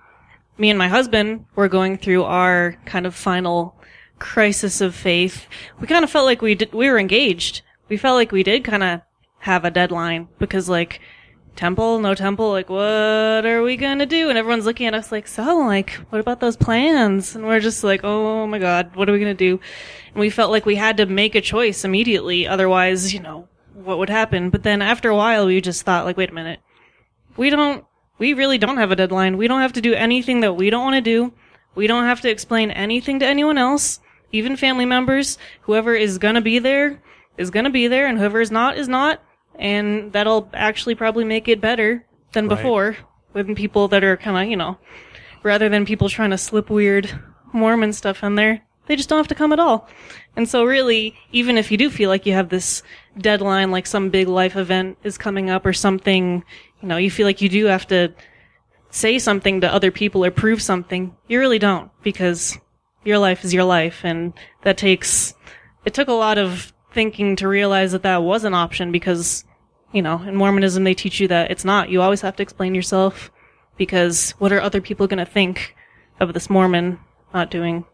me and my husband were going through our kind of final crisis of faith, we kind of felt like we were engaged. We felt like we did kind of have a deadline because, like, temple, no temple, like, what are we going to do? And everyone's looking at us like, so, like, what about those plans? And we're just like, oh my God, what are we going to do? And we felt like we had to make a choice immediately. Otherwise, what would happen? But then after a while, we just thought, like, wait a minute. We really don't have a deadline. We don't have to do anything that we don't want to do. We don't have to explain anything to anyone else, even family members. Whoever is going to be there is going to be there, and whoever is not. And that'll actually probably make it better than before with people that are kind of, rather than people trying to slip weird Mormon stuff in there, they just don't have to come at all. And so really, even if you do feel like you have this deadline, like some big life event is coming up or something, you feel like you do have to say something to other people or prove something, you really don't, because your life is your life. And it took a lot of thinking to realize that was an option because, in Mormonism, they teach you that it's not. You always have to explain yourself because what are other people going to think of this Mormon not doing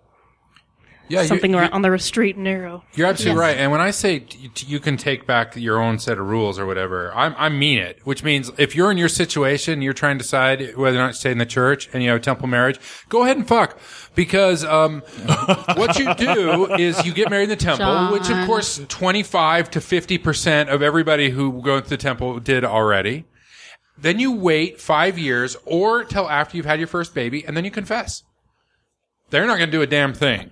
something on the straight and narrow? You're absolutely right. And when I say you can take back your own set of rules or whatever, I mean it, which means if you're in your situation, you're trying to decide whether or not to stay in the church and you have a temple marriage, go ahead and fuck. Because, what you do is you get married in the temple, John. which of course 25 to 50% of everybody who go to the temple did already. Then you wait 5 years or till after you've had your first baby and then you confess. They're not going to do a damn thing.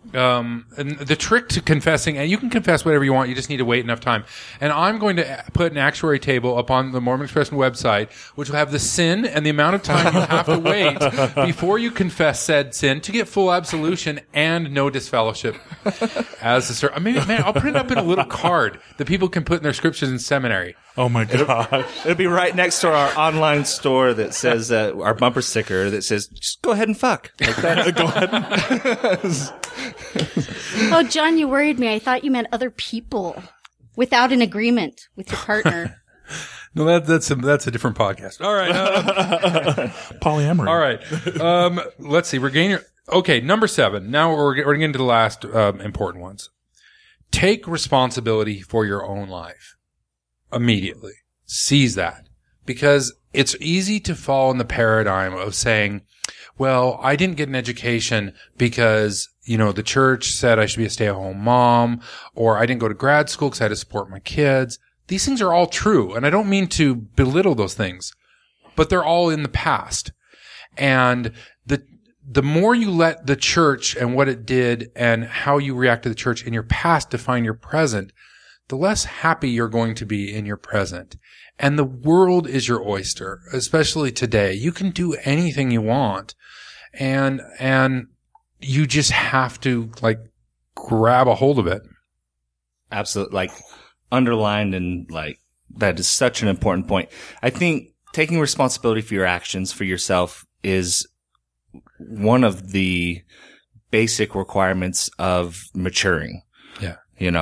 And the trick to confessing, and you can confess whatever you want, you just need to wait enough time. And I'm going to put an actuary table up on the Mormon Expression website, which will have the sin and the amount of time you have to wait before you confess said sin to get full absolution and no disfellowship. I'll print it up in a little card that people can put in their scriptures in seminary. Oh my God. It'll be right next to our online store that says, our bumper sticker that says, just go ahead and fuck. Like that. Go ahead. Oh, John, you worried me. I thought you meant other people without an agreement with your partner. No, that's a different podcast. All right. Polyamory. All right. Let's see. Okay, number 7. Now we're getting into the last important ones. Take responsibility for your own life. Immediately. Seize that. Because it's easy to fall in the paradigm of saying, well, I didn't get an education because, the church said I should be a stay-at-home mom, or I didn't go to grad school because I had to support my kids. These things are all true, and I don't mean to belittle those things, but they're all in the past. And the more you let the church and what it did and how you react to the church in your past define your present, the less happy you're going to be in your present. And the world is your oyster, especially today. You can do anything you want. And you just have to grab a hold of it. Absolutely. Underlined, and that is such an important point. I think taking responsibility for your actions for yourself is one of the basic requirements of maturing. Yeah.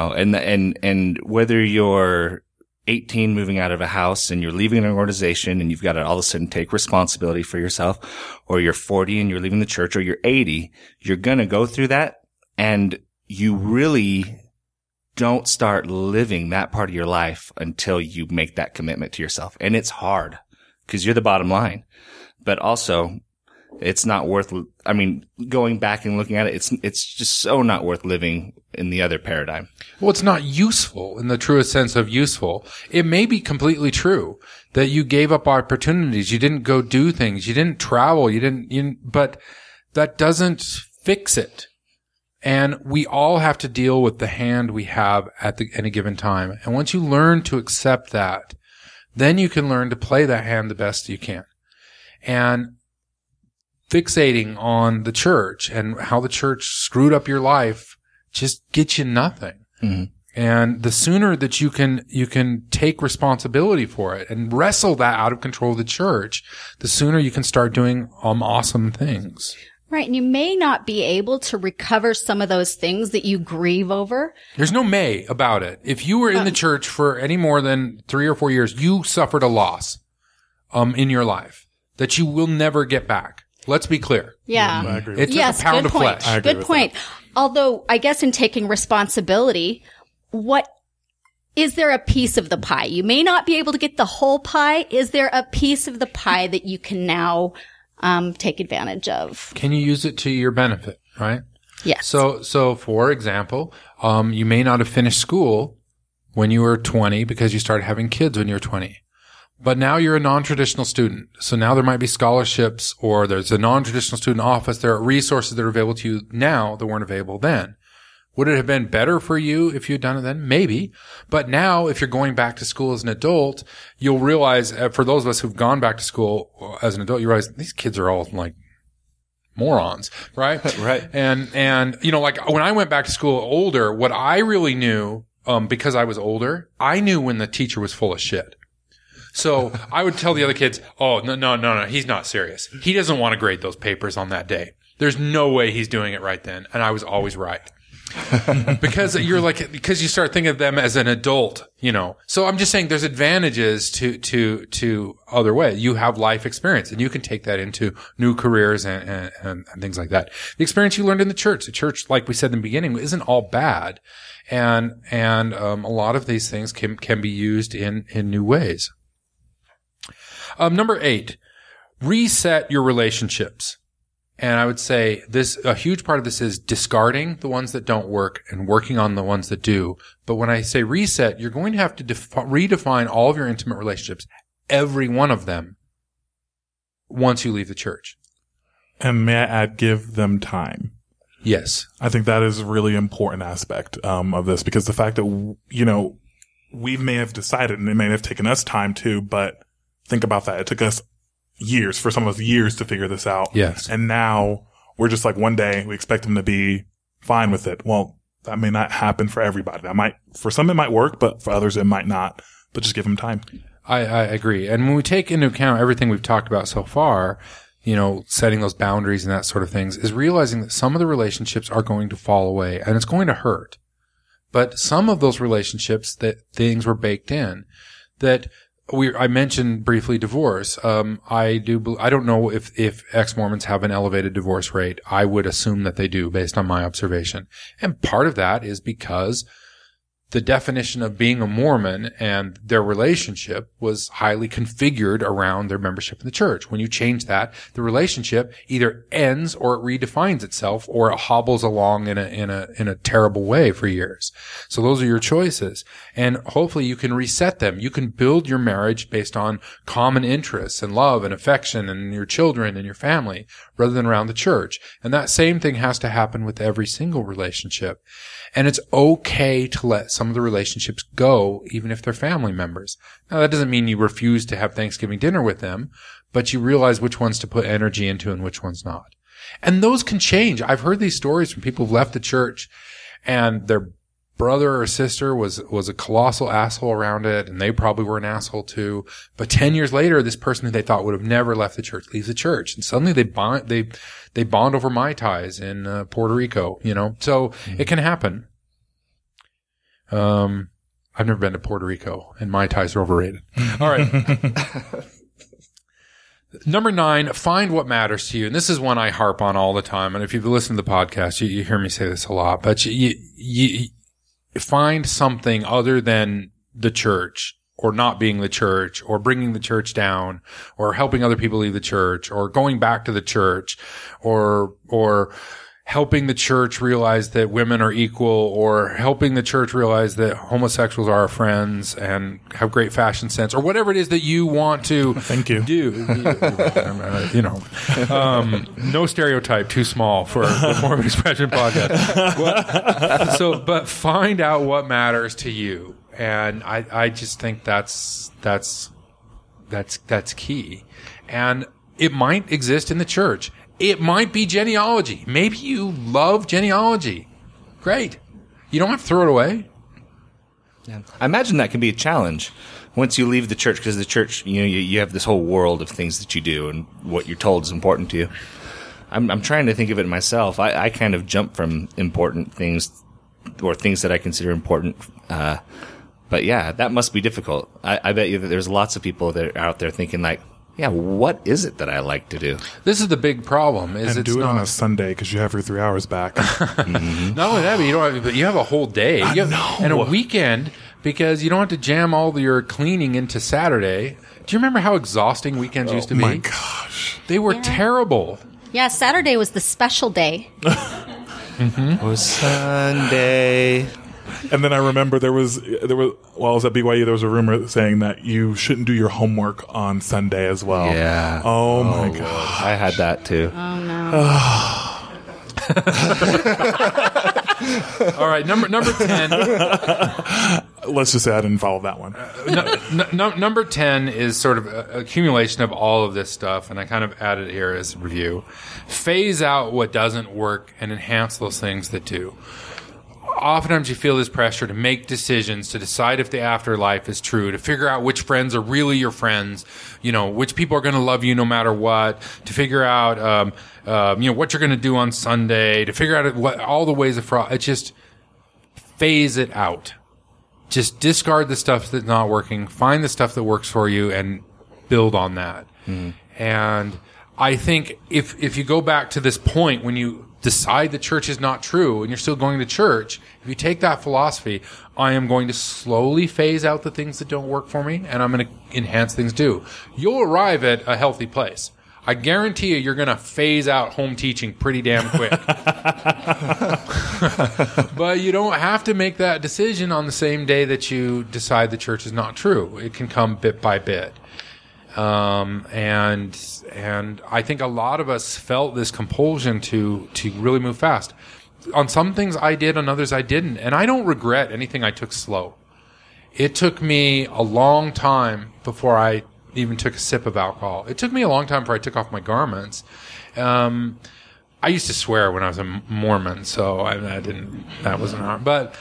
And whether you're 18 moving out of a house and you're leaving an organization and you've got to all of a sudden take responsibility for yourself, or you're 40 and you're leaving the church, or you're 80, you're going to go through that, and you really don't start living that part of your life until you make that commitment to yourself. And it's hard because you're the bottom line, but also it's not worth, going back and looking at it, it's just so not worth living in the other paradigm. Well, it's not useful in the truest sense of useful. It may be completely true that you gave up opportunities. You didn't go do things. You didn't travel. But that doesn't fix it. And we all have to deal with the hand we have at any given time. And once you learn to accept that, then you can learn to play that hand the best you can. And fixating on the church and how the church screwed up your life just gets you nothing. Mm-hmm. And the sooner that you can take responsibility for it and wrestle that out of control of the church, the sooner you can start doing awesome things. Right. And you may not be able to recover some of those things that you grieve over. There's no may about it. If you were in the church for any more than 3 or 4 years, you suffered a loss in your life that you will never get back. Let's be clear. Yeah. I agree with It's just a pound of flesh. I agree Good with point. Although I guess in taking responsibility, is there a piece of the pie? You may not be able to get the whole pie. Is there a piece of the pie that you can now take advantage of? Can you use it to your benefit, right? Yes. So for example, you may not have finished school when you were 20 because you started having kids when you were 20. But now you're a non-traditional student. So now there might be scholarships, or there's a non-traditional student office. There are resources that are available to you now that weren't available then. Would it have been better for you if you'd done it then? Maybe. But now, if you're going back to school as an adult, you'll realize, for those of us who've gone back to school as an adult, you realize these kids are all morons, right? Right. And when I went back to school older, what I really knew, because I was older, I knew when the teacher was full of shit. So I would tell the other kids, oh, no, he's not serious. He doesn't want to grade those papers on that day. There's no way he's doing it right then. And I was always right. because you start thinking of them as an adult, So I'm just saying there's advantages to other ways. You have life experience and you can take that into new careers and things like that. The experience you learned in the church, like we said in the beginning, isn't all bad. And a lot of these things can be used in new ways. Number 8, reset your relationships. And I would say a huge part of this is discarding the ones that don't work and working on the ones that do. But when I say reset, you're going to have to redefine all of your intimate relationships, every one of them, once you leave the church. And may I add, give them time. Yes. I think that is a really important aspect of this, because the fact that, we may have decided, and it may have taken us time too, but think about that. It took us years, for some of us years, to figure this out. Yes. And now we're just one day we expect them to be fine with it. Well, that may not happen for everybody. For some it might work, but for others it might not. But just give them time. I agree. And when we take into account everything we've talked about so far, setting those boundaries and that sort of things, is realizing that some of the relationships are going to fall away and it's going to hurt. But some of those relationships, that things were baked in, that I mentioned briefly divorce. I don't know if ex-Mormons have an elevated divorce rate. I would assume that they do based on my observation. And part of that is because the definition of being a Mormon and their relationship was highly configured around their membership in the church. When you change that, the relationship either ends or it redefines itself, or it hobbles along in a terrible way for years. So those are your choices. And hopefully you can reset them. You can build your marriage based on common interests and love and affection and your children and your family rather than around the church. And that same thing has to happen with every single relationship. And it's okay to let some of the relationships go, even if they're family members. Now, that doesn't mean you refuse to have Thanksgiving dinner with them, but you realize which ones to put energy into and which ones not. And those can change. I've heard these stories from people who've left the church and their brother or sister was a colossal asshole around it, and they probably were an asshole too. But 10 years later, this person who they thought would have never left the church leaves the church, and suddenly they bond over Mai Tais in Puerto Rico, So it can happen. I've never been to Puerto Rico, and Mai Tais are overrated. All right. Number 9, find what matters to you. And this is one I harp on all the time. And if you've listened to the podcast, you hear me say this a lot. But you find something other than the church, or not being the church, or bringing the church down, or helping other people leave the church, or going back to the church, or helping the church realize that women are equal, or helping the church realize that homosexuals are our friends and have great fashion sense, or whatever it is that you want to Thank you. do. No stereotype too small for the Mormon Expression podcast. But find out what matters to you. And I just think that's key. And it might exist in the church. It might be genealogy. Maybe you love genealogy. Great. You don't have to throw it away. Yeah. I imagine that can be a challenge once you leave the church, because the church, you have this whole world of things that you do and what you're told is important to you. I'm trying to think of it myself. I kind of jump from important things, or things that I consider important. But yeah, that must be difficult. I bet you that there's lots of people that are out there thinking like, yeah, what is it that I like to do? This is the big problem. And do it on a Sunday because you have your 3 hours back. Mm-hmm. Not only that, but you have a whole day. And a weekend, because you don't have to jam all your cleaning into Saturday. Do you remember how exhausting weekends used to be? Oh my gosh. They were terrible. Yeah, Saturday was the special day. It was Sunday. And then I remember there was while I was at BYU, there was a rumor saying that you shouldn't do your homework on Sunday as well. Yeah. Oh my God. I had that too. Oh no. All right, number 10. Let's just say I didn't follow that one. Number 10 is sort of an accumulation of all of this stuff, and I kind of added here as a review. Phase out what doesn't work and enhance those things that do. Oftentimes you feel this pressure to make decisions, to decide if the afterlife is true, to figure out which friends are really your friends, which people are going to love you no matter what, to figure out, what you're going to do on Sunday, to figure out all the ways of fraud. It's just phase it out. Just discard the stuff that's not working, find the stuff that works for you, and build on that. Mm. And I think if you go back to this point when you decide the church is not true and you're still going to church, if you take that philosophy, I am going to slowly phase out the things that don't work for me, and I'm going to enhance things do. You'll arrive at a healthy place. I guarantee you're going to phase out home teaching pretty damn quick. But you don't have to make that decision on the same day that you decide the church is not true. It can come bit by bit. And I think a lot of us felt this compulsion to really move fast. On some things I did, on others I didn't. And I don't regret anything I took slow. It took me a long time before I even took a sip of alcohol. It took me a long time before I took off my garments. I used to swear when I was a Mormon, so that wasn't hard. But,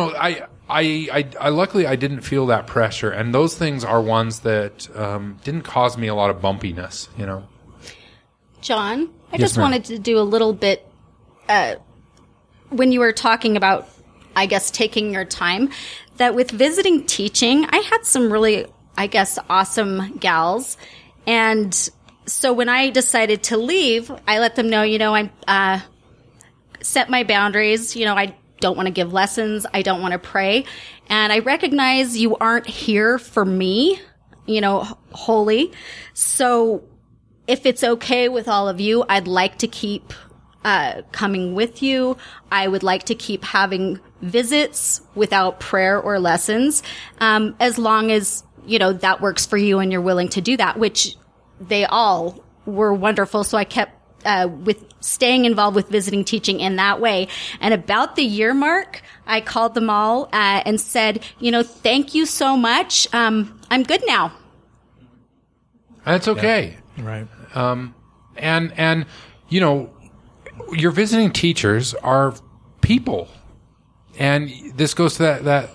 I luckily I didn't feel that pressure, and those things are ones that didn't cause me a lot of bumpiness, John, I Yes, just ma'am. wanted to do a little bit, when you were talking about, I guess, taking your time, that with visiting teaching, I had some really, I guess, awesome gals. And so when I decided to leave, I let them know, I set my boundaries, I don't want to give lessons. I don't want to pray. And I recognize you aren't here for me, wholly. So if it's okay with all of you, I'd like to keep coming with you. I would like to keep having visits without prayer or lessons, as long as, that works for you and you're willing to do that, which they all were wonderful. So I kept with staying involved with visiting teaching in that way. And about the year mark, I called them all and said, thank you so much. I'm good now. That's okay. Yeah. Right. And your visiting teachers are people. And this goes to that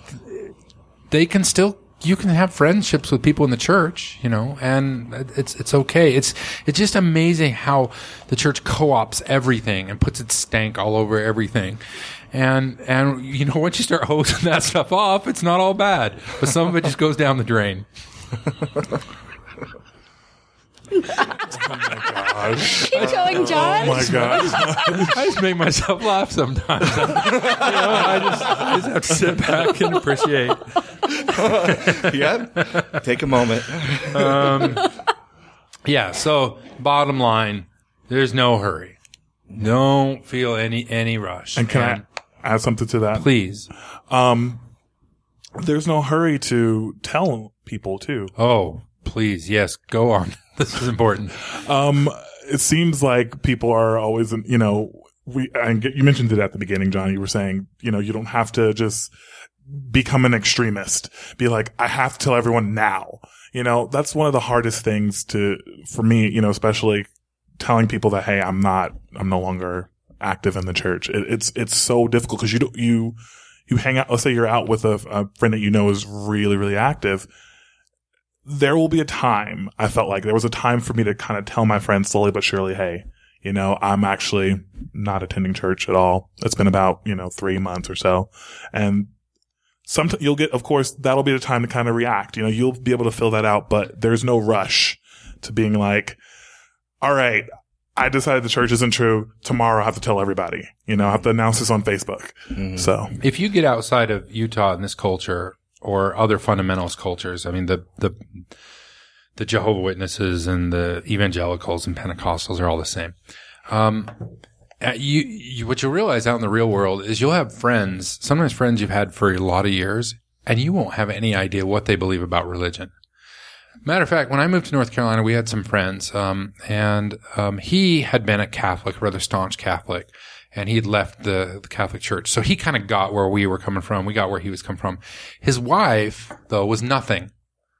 you can have friendships with people in the church, and it's okay. It's just amazing how the church co-ops everything and puts its stank all over everything. And once you start hosing that stuff off, it's not all bad, but some of it just goes down the drain. Oh my gosh. Keep going, John. Oh my gosh. I just make myself laugh sometimes. I just have to sit back and appreciate. Yeah. Take a moment. Yeah. So bottom line, there's no hurry. Don't feel any rush. And can I add something to that? Please. There's no hurry to tell people too. Oh, please. Yes. Go on. This is important. It seems like people are always, you mentioned it at the beginning, John. You were saying, you don't have to just become an extremist. Be like, I have to tell everyone now. That's one of the hardest things for me, especially telling people that, hey, I'm no longer active in the church. It's so difficult because you hang out, let's say you're out with a friend that is really, really active. There will be a time, I felt like there was a time for me to kind of tell my friends slowly but surely, hey, I'm actually not attending church at all. It's been about, 3 months or so. And sometimes you'll get, of course, that'll be the time to kind of react. You'll be able to fill that out, but there's no rush to being like, all right, I decided the church isn't true. Tomorrow I have to tell everybody, I have to announce this on Facebook. Mm-hmm. So if you get outside of Utah in this culture, or other fundamentalist cultures. I mean, the Jehovah's Witnesses and the evangelicals and Pentecostals are all the same. What you'll realize out in the real world is you'll have friends, sometimes friends you've had for a lot of years, and you won't have any idea what they believe about religion. Matter of fact, when I moved to North Carolina, we had some friends, and he had been a Catholic, rather staunch Catholic. And he had left the Catholic Church. So he kind of got where we were coming from. We got where he was coming from. His wife, though, was nothing.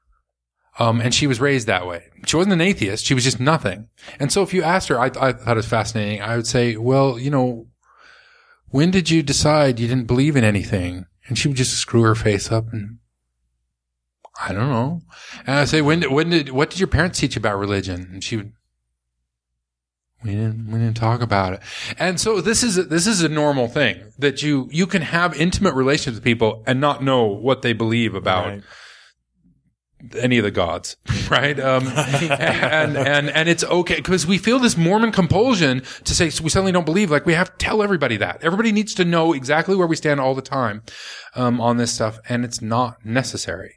And she was raised that way. She wasn't an atheist. She was just nothing. And so if you asked her, I thought it was fascinating. I would say, well, when did you decide you didn't believe in anything? And she would just screw her face up and, I don't know. And I'd say, what did your parents teach about religion? And she would, we didn't talk about it. And so this is a normal thing that you can have intimate relations with people and not know what they believe about any of the gods, right? And it's okay because we feel this Mormon compulsion to say we suddenly don't believe, like we have to tell everybody that. Everybody needs to know exactly where we stand all the time, on this stuff, and it's not necessary.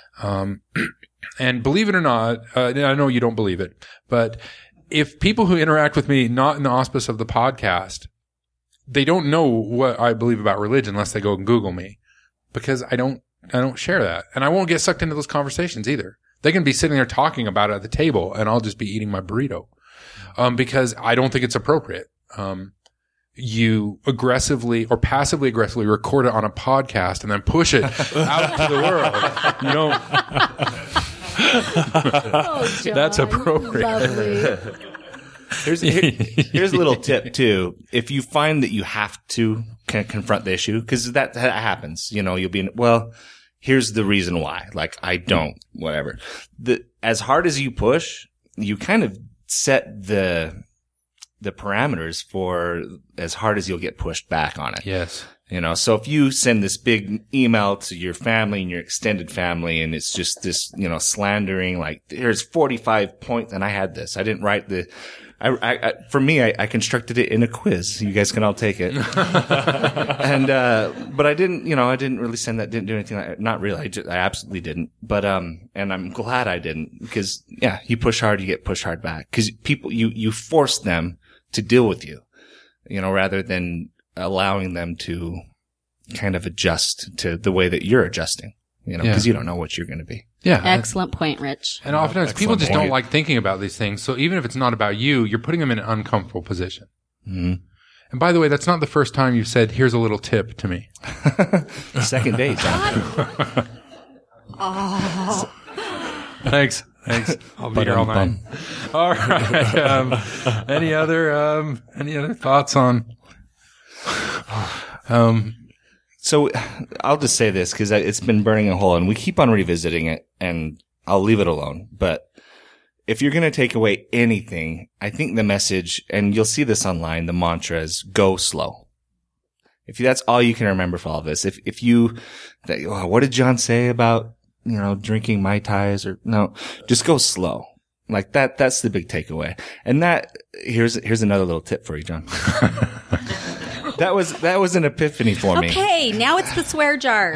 And believe it or not, I know you don't believe it, but if people who interact with me, not in the auspice of the podcast, they don't know what I believe about religion unless they go and Google me, because I don't share that. And I won't get sucked into those conversations either. They can be sitting there talking about it at the table and I'll just be eating my burrito, because I don't think it's appropriate. You aggressively or passively aggressively record it on a podcast and then push it out to the world. You don't. Oh, John, that's appropriate. Lovely. Here's a little tip too. If you find that you have to confront the issue, because that happens, you'll be here's the reason why. Like, I don't, whatever. As hard as you push, you kind of set the parameters for as hard as you'll get pushed back on it. Yes. So if you send this big email to your family and your extended family and it's just this, slandering, like, here's 45 points, and I had this. I didn't write the For me, I constructed it in a quiz. You guys can all take it. And, but I didn't really send that, didn't do anything like that. Not really. I absolutely didn't. But, and I'm glad I didn't because, yeah, you push hard, you get pushed hard back. Cause people, you force them to deal with you, rather than allowing them to kind of adjust to the way that you're adjusting, because you don't know what you're going to be. Yeah. Excellent point, Rich. And oftentimes people just don't like thinking about these things. So even if it's not about you, you're putting them in an uncomfortable position. Mm-hmm. And by the way, that's not the first time you've said, here's a little tip to me. Second date. Oh. Thanks. I'll be here all night. All right. Any other thoughts on, So I'll just say this because it's been burning a hole and we keep on revisiting it and I'll leave it alone. But if you're going to take away anything, I think the message, and you'll see this online, the mantra is go slow. If that's all you can remember for all of this, what did John say about, drinking Mai Tais no, just go slow. Like that's the big takeaway. And here's another little tip for you, John. That was an epiphany for me. Okay, now it's the swear jar.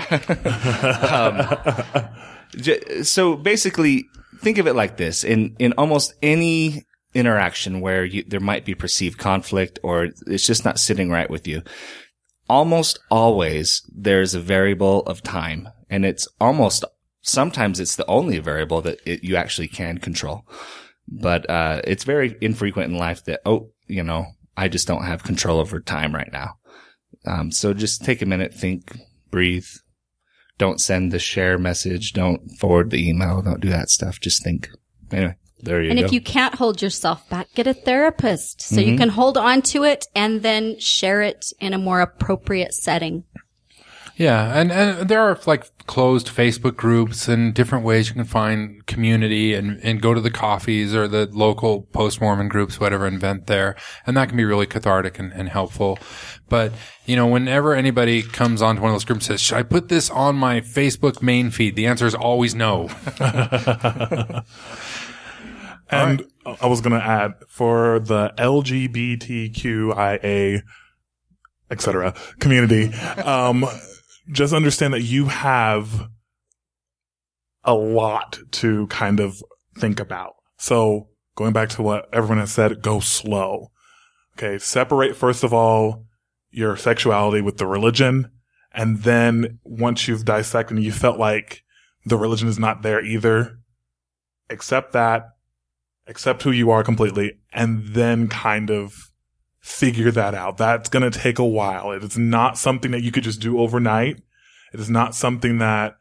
So basically, think of it like this. In almost any interaction where there might be perceived conflict or it's just not sitting right with you, almost always there's a variable of time. And sometimes it's the only variable that you actually can control. But it's very infrequent in life that, I just don't have control over time right now. So just take a minute, think, breathe. Don't send the share message. Don't forward the email. Don't do that stuff. Just think. Anyway, there you go. And if you can't hold yourself back, get a therapist so you can hold on to it and then share it in a more appropriate setting. Yeah, and there are like closed Facebook groups and different ways you can find community and go to the coffees or the local post-Mormon groups, whatever, and vent there. And that can be really cathartic and helpful. But, whenever anybody comes onto one of those groups and says, should I put this on my Facebook main feed? The answer is always no. And I was going to add for the LGBTQIA, etc. community, just understand that you have a lot to kind of think about. So going back to what everyone has said, go slow. Okay. Separate, first of all, your sexuality with the religion. And then once you've dissected and you felt like the religion is not there either, accept that, accept who you are completely, and then kind of figure that out. That's going to take a while. It is not something that you could just do overnight. It is not something that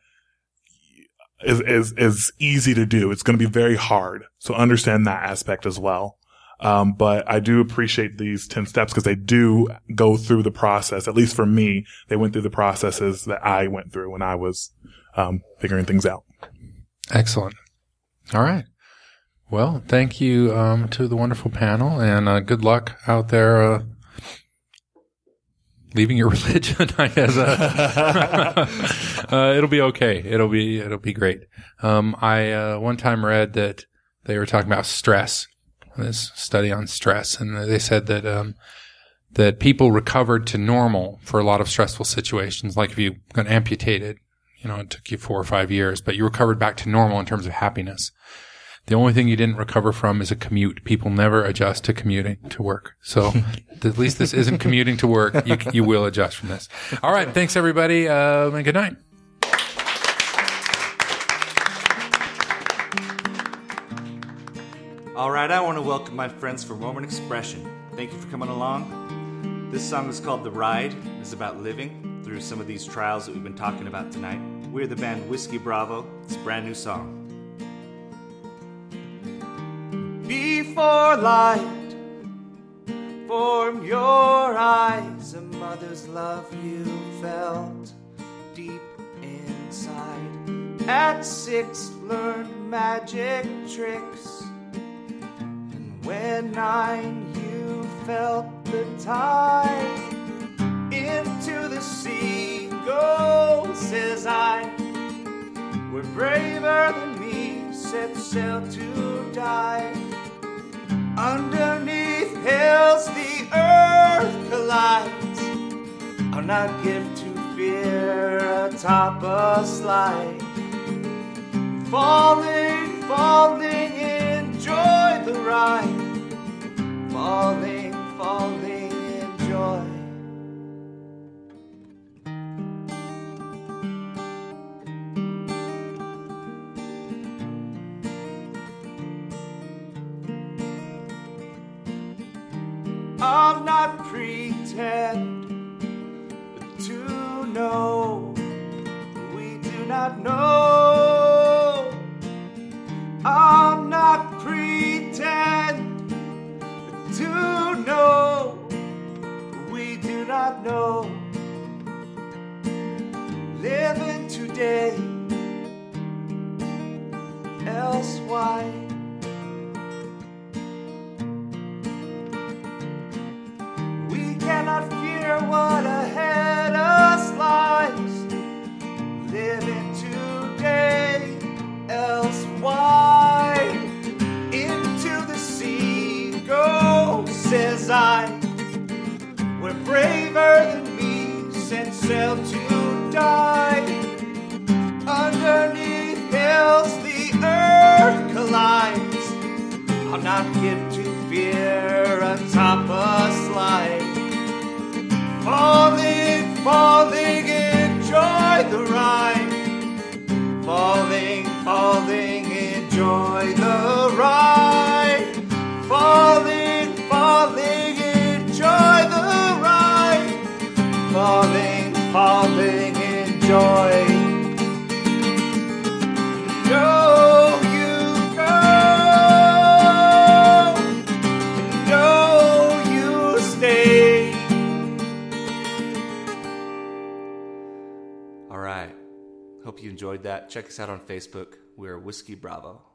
is easy to do. It's going to be very hard. So understand that aspect as well. But I do appreciate these 10 steps because they do go through the process. At least for me, they went through the processes that I went through when I was, figuring things out. Excellent. All right. Well, thank you, to the wonderful panel and, good luck out there, leaving your religion, I guess. It'll be okay. It'll be great. I one time read that they were talking about stress, this study on stress, and they said that, that people recovered to normal for a lot of stressful situations. Like if you got amputated, it took you 4 or 5 years, but you recovered back to normal in terms of happiness. The only thing you didn't recover from is a commute. People never adjust to commuting to work. So at least this isn't commuting to work. You will adjust from this. All right. Thanks, everybody. And good night. All right. I want to welcome my friends from Mormon Expression. Thank you for coming along. This song is called The Ride. It's about living through some of these trials that we've been talking about tonight. We're the band Whiskey Bravo. It's a brand new song. Before light formed your eyes, a mother's love you felt deep inside. At 6, learned magic tricks, and when 9, you felt the tide. Into the sea go, says I. We're braver than me, set sail to die. Underneath not given to fear atop a slide. Falling, falling, enjoy the ride. Falling, falling, enjoy. I'm not pretend to know. We do not know. I'm not pretend to know. We do not know. Living today, else why? We cannot fear what ahead us lies. Living today, else why? Into the sea go, says I. We're braver than me, set sail to die. Underneath hills the earth collides. I'm not given to fear atop a slide. Falling, falling, enjoy the ride. Falling, falling, enjoy the ride. Falling, falling, enjoy the ride. Falling, falling, enjoy. Go, you go. No, you stay. All right. Hope you enjoyed that. Check us out on Facebook. We're Whiskey Bravo.